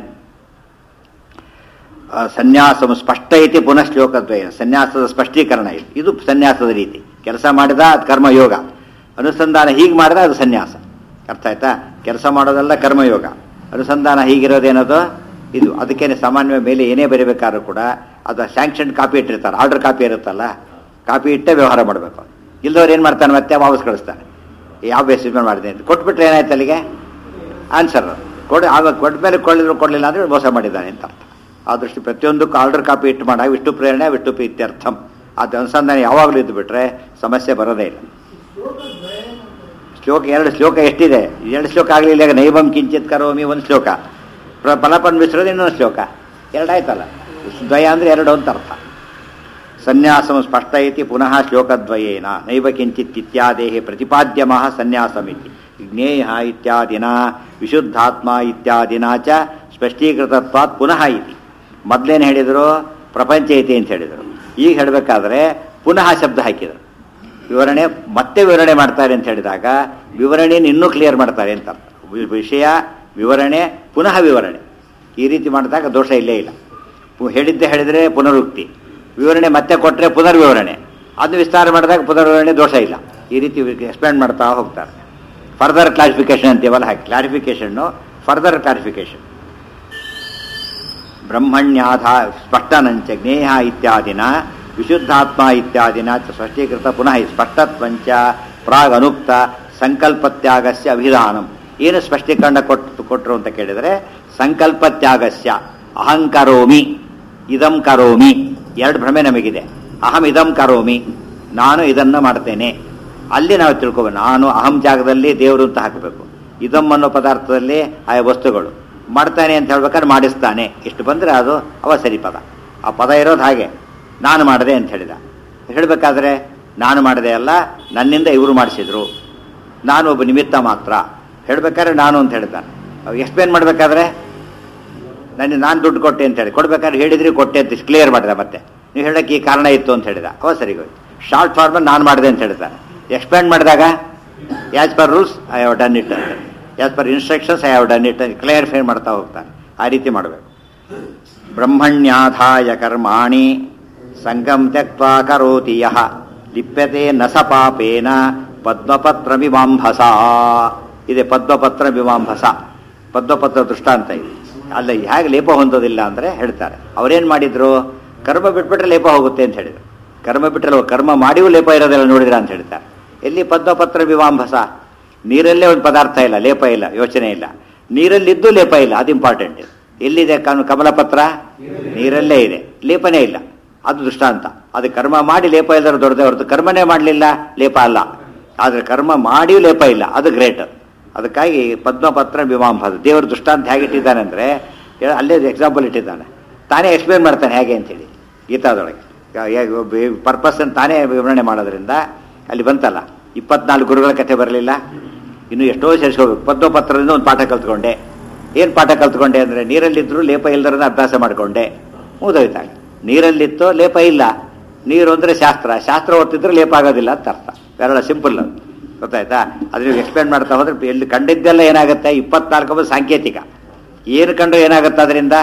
ಸನ್ಯಾಸ ಸ್ಪಷ್ಟ ಐತಿ ಪುನಃ ಶ್ಲೋಕದ್ವಯ, ಸನ್ಯಾಸದ ಸ್ಪಷ್ಟೀಕರಣ ಇದು. ಇದು ಸನ್ಯಾಸದ ರೀತಿ. ಕೆಲಸ ಮಾಡಿದ ಅದು ಕರ್ಮಯೋಗ, ಅನುಸಂಧಾನ ಹೀಗೆ ಮಾಡಿದ ಅದು ಸನ್ಯಾಸ. ಅರ್ಥ ಆಯ್ತಾ? ಕೆಲಸ ಮಾಡೋದಲ್ಲ ಕರ್ಮಯೋಗ, ಅನುಸಂಧಾನ ಹೀಗಿರೋದೇನದು ಇದು. ಅದಕ್ಕೇನೆ ಸಾಮಾನ್ಯ ಮೇಲೆ ಏನೇ ಬರೀಬೇಕಾದ್ರೂ ಕೂಡ ಅದು ಸ್ಯಾಂಕ್ಷನ್ ಕಾಪಿ ಇಟ್ಟಿರ್ತಾರೆ, ಆರ್ಡರ್ ಕಾಪಿ ಇರುತ್ತಲ್ಲ, ಕಾಪಿ ಇಟ್ಟೇ ವ್ಯವಹಾರ ಮಾಡಬೇಕು. ಇಲ್ಲದವ್ರು ಏನು ಮಾಡ್ತಾನೆ, ಮತ್ತೆ ವಾಪಸ್ ಕಳಿಸ್ತಾನೆ. ಯಾವ ಬೇಸಿಸ್ ಮೇಲೆ ಮಾಡಿದೆ ಅಂತ ಕೊಟ್ಬಿಟ್ರೆ ಏನಾಯ್ತು ಅಲ್ಲಿಗೆ ಆನ್ಸರ್ ಕೊಡಿ. ಆವಾಗ ಕೊಟ್ಟ ಮೇಲೆ ಕೊಳ್ಳಿದ್ರು ಕೊಡಲಿಲ್ಲ ಅಂದರೆ ಮೋಸ ಮಾಡಿದ್ದಾನೆ ಅಂತ ಅರ್ಥ. ಆ ದೃಷ್ಟಿ ಪ್ರತಿಯೊಂದಕ್ಕೂ ಆರ್ಡರ್ ಕಾಪಿ ಇಟ್ಟು ಮಾಡ ವಿಷ್ಣು ಪ್ರೇರಣೆ ವಿಷ್ಣು ಇತ್ಯರ್ಥಂ. ಅದು ಅನುಸಂಧಾನ ಯಾವಾಗಲೂ ಇದ್ದು ಬಿಟ್ರೆ ಸಮಸ್ಯೆ ಬರೋದೇ ಇಲ್ಲ. ಶ್ಲೋಕ ಎರಡು ಶ್ಲೋಕ ಎಷ್ಟಿದೆ? ಎರಡು ಶ್ಲೋಕ ಆಗಲಿಲ್ಲ. ಈಗ ನೈವಂ ಕಿಂಚಿತ್ ಕರೋಮಿ ಒಂದು ಶ್ಲೋಕ, ಫಲಪನ್ ಮಿಶ್ರದ ಇನ್ನೊಂದು ಶ್ಲೋಕ, ಎರಡಾಯ್ತಲ್ಲ. ದ್ವಯ ಅಂದರೆ ಎರಡು ಅಂತ ಅರ್ಥ. ಸನ್ಯಾಸಂ ಸ್ಪಷ್ಟ ಇತಿ ಪುನಃ ಶ್ಲೋಕದ್ವಯೇನ ನೈವ ಕಿಂಚಿತ್ ಇತ್ಯಾದೇಹಿ ಪ್ರತಿಪಾದ್ಯಮಃ ಸನ್ಯಾಸಮಿತಿ ಜ್ಞೇಯ ಇತ್ಯಾದಿನ ವಿಶುದ್ಧಾತ್ಮ ಇತ್ಯಾದಿನ ಚ ಸ್ಪಷ್ಟೀಕೃತತ್ವಾತ್ ಪುನಃ ಇತಿ. ಮೊದಲೇನು ಹೇಳಿದರು? ಪ್ರಪಂಚ ಐತಿ ಅಂತ ಹೇಳಿದರು. ಈಗ ಹೇಳಬೇಕಾದ್ರೆ ಪುನಃ ಶಬ್ದ ಹಾಕಿದರು. ವಿವರಣೆ ಮತ್ತೆ ವಿವರಣೆ ಮಾಡ್ತಾರೆ ಅಂತ ಹೇಳಿದಾಗ ವಿವರಣೆಯನ್ನು ಇನ್ನೂ ಕ್ಲಿಯರ್ ಮಾಡ್ತಾರೆ ಅಂತ ಅರ್ಥ. ವಿಷಯ ವಿವರಣೆ ಪುನಃ ವಿವರಣೆ, ಈ ರೀತಿ ಮಾಡಿದಾಗ ದೋಷ ಇಲ್ಲೇ ಇಲ್ಲ. ಹೇಳಿದ್ದೆ ಹೇಳಿದರೆ ಪುನರುಕ್ತಿ, ವಿವರಣೆ ಮತ್ತೆ ಕೊಟ್ಟರೆ ಪುನರ್ವಿವರಣೆ, ಅದನ್ನು ವಿಸ್ತಾರ ಮಾಡಿದಾಗ ಪುನರ್ವಿವರಣೆ ದೋಷ ಇಲ್ಲ. ಈ ರೀತಿ ಎಕ್ಸ್ಪ್ಲೇನ್ ಮಾಡ್ತಾ ಹೋಗ್ತಾರೆ. ಫರ್ದರ್ ಕ್ಲಾರಿಫಿಕೇಶನ್ ಅಂತೀವಲ್ಲ ಹಾಗೆ, ಕ್ಲಾರಿಫಿಕೇಶನ್ನು ಫರ್ದರ್ ಕ್ಲಾರಿಫಿಕೇಶನ್. ಬ್ರಹ್ಮಣ್ಯಾಧ ಸ್ಪಷ್ಟನಂಚ ಜ್ಞೇಯ ಇತ್ಯಾದಿನ ವಿಶುದ್ಧಾತ್ಮ ಇತ್ಯಾದಿನ ಸ್ಪಷ್ಟೀಕೃತ ಪುನಃ ಸ್ಪಷ್ಟತ್ವಂಚ ಪ್ರಾಗ್ ಅನುಕ್ತ ಸಂಕಲ್ಪತ್ಯಾಗಸ್ಯ ಅಭಿಧಾನಂ. ಏನು ಸ್ಪಷ್ಟೀಕರಣ ಕೊಟ್ಟು ಕೊಟ್ಟರು ಅಂತ ಕೇಳಿದರೆ, ಸಂಕಲ್ಪತ್ಯಾಗಸ್ಯ ಅಹಂ ಕರೋಮಿ ಇದಂ ಕರೋಮಿ, ಎರಡು ಭ್ರಮೆ ನಮಗಿದೆ. ಅಹಂ ಇದಂ ಕರೋಮಿ, ನಾನು ಇದನ್ನು ಮಾಡ್ತೇನೆ. ಅಲ್ಲಿ ನಾವು ತಿಳ್ಕೊಬೇಕು, ನಾನು ಅಹಂ ಜಾಗದಲ್ಲಿ ದೇವರು ಅಂತ ಹಾಕಬೇಕು. ಇದಂ ಅನ್ನೋ ಪದಾರ್ಥದಲ್ಲಿ ಆ ವಸ್ತುಗಳು. ಮಾಡ್ತಾನೆ ಅಂತ ಹೇಳ್ಬೇಕಾದ್ರೆ ಮಾಡಿಸ್ತಾನೆ, ಇಷ್ಟು ಬಂದರೆ ಅದು ಅವಸರಿ ಪದ. ಆ ಪದ ಇರೋದು ಹಾಗೆ, ನಾನು ಮಾಡಿದೆ ಅಂತ ಹೇಳಿದ. ಹೇಳಬೇಕಾದ್ರೆ ನಾನು ಮಾಡಿದೆ ಅಲ್ಲ, ನನ್ನಿಂದ ಇವರು ಮಾಡಿಸಿದ್ರು, ನಾನು ಒಬ್ಬ ನಿಮಿತ್ತ ಮಾತ್ರ. ಹೇಳಬೇಕಾದ್ರೆ ನಾನು ಅಂತ ಹೇಳ್ತಾನೆ. ಎಕ್ಸ್ಪ್ಲೇನ್ ಮಾಡಬೇಕಾದ್ರೆ ನನಗೆ ನಾನು ದುಡ್ಡು ಕೊಟ್ಟೆ ಅಂತ ಹೇಳಿ ಕೊಡ್ಬೇಕಾದ್ರೆ ಹೇಳಿದ್ರಿ ಕೊಟ್ಟೆ ಅಂತ ಕ್ಲಿಯರ್ ಮಾಡಿದೆ. ಮತ್ತೆ ನೀವು ಹೇಳಕ್ಕೆ ಈ ಕಾರಣ ಇತ್ತು ಅಂತ ಹೇಳಿದ, ಅವ ಸರಿಗೋಯ್ತು. ಶಾರ್ಟ್ ಫಾರ್ಮಲ್ಲಿ ನಾನು ಮಾಡಿದೆ ಅಂತ ಹೇಳ್ತಾನೆ. ಎಕ್ಸ್ಪ್ಲೇನ್ ಮಾಡಿದಾಗ as per rules I have done it ಅಂತ, as per instructions I have done it ಅಂತ ಕ್ಲಿಯರ್ಫೈ ಮಾಡ್ತಾ ಹೋಗ್ತಾನೆ. ಆ ರೀತಿ ಮಾಡಬೇಕು. ಬ್ರಹ್ಮಣ್ಯಾಧಾಯ ಕರ್ಮಾಣಿ ಸಂಗಂ ತ್ಯಕ್ವಾ ಕರೋತಿ ಯಃ ಲಿಪ್ಯತೆ ನ ಸ ಪಾಪೇನ ಪದ್ಮಪತ್ರ ಮೀಮಾಂಭಸ. ಇದೆ ಪದ್ಮಪತ್ರ ಮೀಮಾಂಭಸ, ಪದ್ಮಪತ್ರ ದೃಷ್ಟಾಂತ ಇದೆ. ಅಲ್ಲ ಹೇಗೆ ಲೇಪ ಹೊಂದೋದಿಲ್ಲ ಅಂದರೆ ಹೇಳ್ತಾರೆ. ಅವರೇನು ಮಾಡಿದ್ರು? ಕರ್ಮ ಬಿಟ್ಬಿಟ್ರೆ ಲೇಪ ಹೋಗುತ್ತೆ ಅಂತ ಹೇಳಿದರು. ಕರ್ಮ ಬಿಟ್ಟರೆ ಕರ್ಮ ಮಾಡಿಯೂ ಲೇಪ ಇರೋದೆಲ್ಲ ನೋಡಿದ್ರ ಅಂತ ಹೇಳ್ತಾರೆ. ಎಲ್ಲಿ ಪದ್ಮಪತ್ರ ಮೀಮಾಂಭಸ? ನೀರಲ್ಲೇ ಒಂದು ಪದಾರ್ಥ ಇಲ್ಲ, ಲೇಪ ಇಲ್ಲ, ಯೋಚನೆ ಇಲ್ಲ. ನೀರಲ್ಲಿದ್ದು ಲೇಪ ಇಲ್ಲ, ಅದು ಇಂಪಾರ್ಟೆಂಟ್. ಎಲ್ಲಿದೆ ಕಮಲಪತ್ರ? ನೀರಲ್ಲೇ ಇದೆ, ಲೇಪನೇ ಇಲ್ಲ. ಅದು ದೃಷ್ಟಾಂತ. ಅದು ಕರ್ಮ ಮಾಡಿ ಲೇಪ ಇಲ್ಲದ್ರೆ ದೊಡ್ಡದೇ ಹೊರತು ಕರ್ಮನೇ ಮಾಡಲಿಲ್ಲ ಲೇಪ ಅಲ್ಲ. ಆದರೆ ಕರ್ಮ ಮಾಡಿಯೂ ಲೇಪ ಇಲ್ಲ, ಅದು ಗ್ರೇಟ್. ಅದಕ್ಕಾಗಿ ಪದ್ಮಪತ್ರ ಮೀಮಾಂಭಸ ದೇವರು ದೃಷ್ಟಾಂತ ಹೇಗೆ ಇಟ್ಟಿದ್ದಾನೆ ಅಂದರೆ, ಅಲ್ಲೇ ಎಕ್ಸಾಂಪಲ್ ಇಟ್ಟಿದ್ದಾನೆ. ತಾನೇ ಎಕ್ಸ್ಪ್ಲೇನ್ ಮಾಡ್ತಾನೆ ಹೇಗೆ ಅಂತೇಳಿ ಗೀತಾದೊಳಗೆ. ಪರ್ಪಸ್ಸನ್ನು ತಾನೇ ವಿವರಣೆ ಮಾಡೋದ್ರಿಂದ ಅಲ್ಲಿ ಬಂತಲ್ಲ, ಇಪ್ಪತ್ನಾಲ್ಕು ಗುರುಗಳ ಕಥೆ ಬರಲಿಲ್ಲ. ಇನ್ನು ಎಷ್ಟೋ ಸೇರಿಸ್ಕೋಬೇಕು. ಪದ್ಮಪತ್ರದಿಂದ ಒಂದು ಪಾಠ ಕಲ್ತ್ಕೊಂಡೆ. ಏನು ಪಾಠ ಕಲ್ತ್ಕೊಂಡೆ ಅಂದರೆ, ನೀರಲ್ಲಿದ್ದರೂ ಲೇಪ ಇಲ್ಲದರನ್ನ ಅಭ್ಯಾಸ ಮಾಡಿಕೊಂಡೆ. ಮುಗಿದೋಯ್ತಾಗ ನೀರಲ್ಲಿತ್ತು ಲೇಪ ಇಲ್ಲ. ನೀರು ಅಂದರೆ ಶಾಸ್ತ್ರ, ಶಾಸ್ತ್ರ ಓದ್ತಿದ್ರೆ ಲೇಪ ಆಗೋದಿಲ್ಲ ಅಂತ ಅರ್ಥ. ಬೇರೆ ಸಿಂಪಲ್ ಅದು, ಗೊತ್ತಾಯ್ತಾ? ಅದು ನೀವು ಎಕ್ಸ್ಪ್ಲೇನ್ ಮಾಡ್ತಾ ಹೋದ್ರೆ ಎಲ್ಲಿ ಕಂಡಿದ್ದೆಲ್ಲ ಏನಾಗುತ್ತೆ? ಇಪ್ಪತ್ನಾಲ್ಕು ಸಾಂಕೇತಿಕ. ಏನು ಕಂಡ್ರೆ ಏನಾಗುತ್ತೆ ಅದರಿಂದ?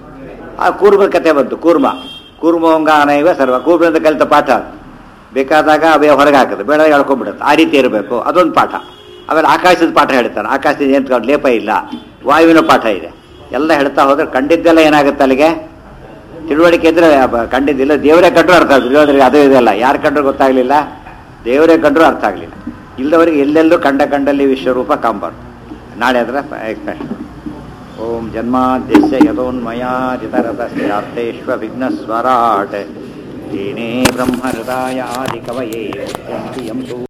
ಆ ಕೂರ್ಮದ ಕಥೆ ಬಂತು. ಕೂರ್ಮ ಕೂರ್ಮೋಂಗ ಅನೈವ ಸರ್ವ, ಕೂರ್ಮದಿಂದ ಕಲಿತ ಪಾಠ. ಬೇಕಾದಾಗ ಅವೇ ಹೊರಗೆ ಹಾಕೋದು, ಬೇಡ ಹೇಳ್ಕೊಂಡ್ಬಿಡುತ್ತೆ. ಆ ರೀತಿ ಇರಬೇಕು, ಅದೊಂದು ಪಾಠ. ಆಮೇಲೆ ಆಕಾಶದ ಪಾಠ ಹೇಳ್ತಾರೆ. ಆಕಾಶದಿಂದ ಏನು ಲೇಪ ಇಲ್ಲ. ವಾಯುವಿನ ಪಾಠ ಇದೆ. ಎಲ್ಲ ಹೇಳ್ತಾ ಹೋದ್ರೆ ಕಂಡಿದ್ದೆಲ್ಲ ಏನಾಗುತ್ತೆ ಅಲ್ಲಿಗೆ? ತಿಳುವಳಿಕೆ ಇದ್ರೆ ಕಂಡಿದ್ದಿಲ್ಲ. ದೇವರೇ ಕಂಡ್ರು ಅರ್ಥ ಆಗ್ತದೆ. ಅದು ಇದೆಲ್ಲ ಯಾರು ಕಂಡ್ರು ಗೊತ್ತಾಗಲಿಲ್ಲ, ದೇವರೇ ಕಂಡ್ರು ಅರ್ಥ ಆಗಲಿಲ್ಲ. ಇಲ್ಲದವರಿಗೆ ಎಲ್ಲೆಲ್ಲೂ ಕಂಡ ಕಂಡಲ್ಲಿ ವಿಶ್ವರೂಪ ಕಾಂಬಾರ್ದು. ನಾಳೆ ಅದರ ಎಕ್ಸ್ಪ್ಲೇನ್. ಓಂ ಜನ್ಮಾದ್ಯಸ್ಯ ಯತೋನ್ಮಯಾದಿತರತಸ್ಯಾರ್ಥೇಶ್ವ ವಿಘ್ನಸ್ವರಾಟ್ ತೇನೇ ಬ್ರಹ್ಮ ಹೃದಯ ಆದಿ ಕವಯೇ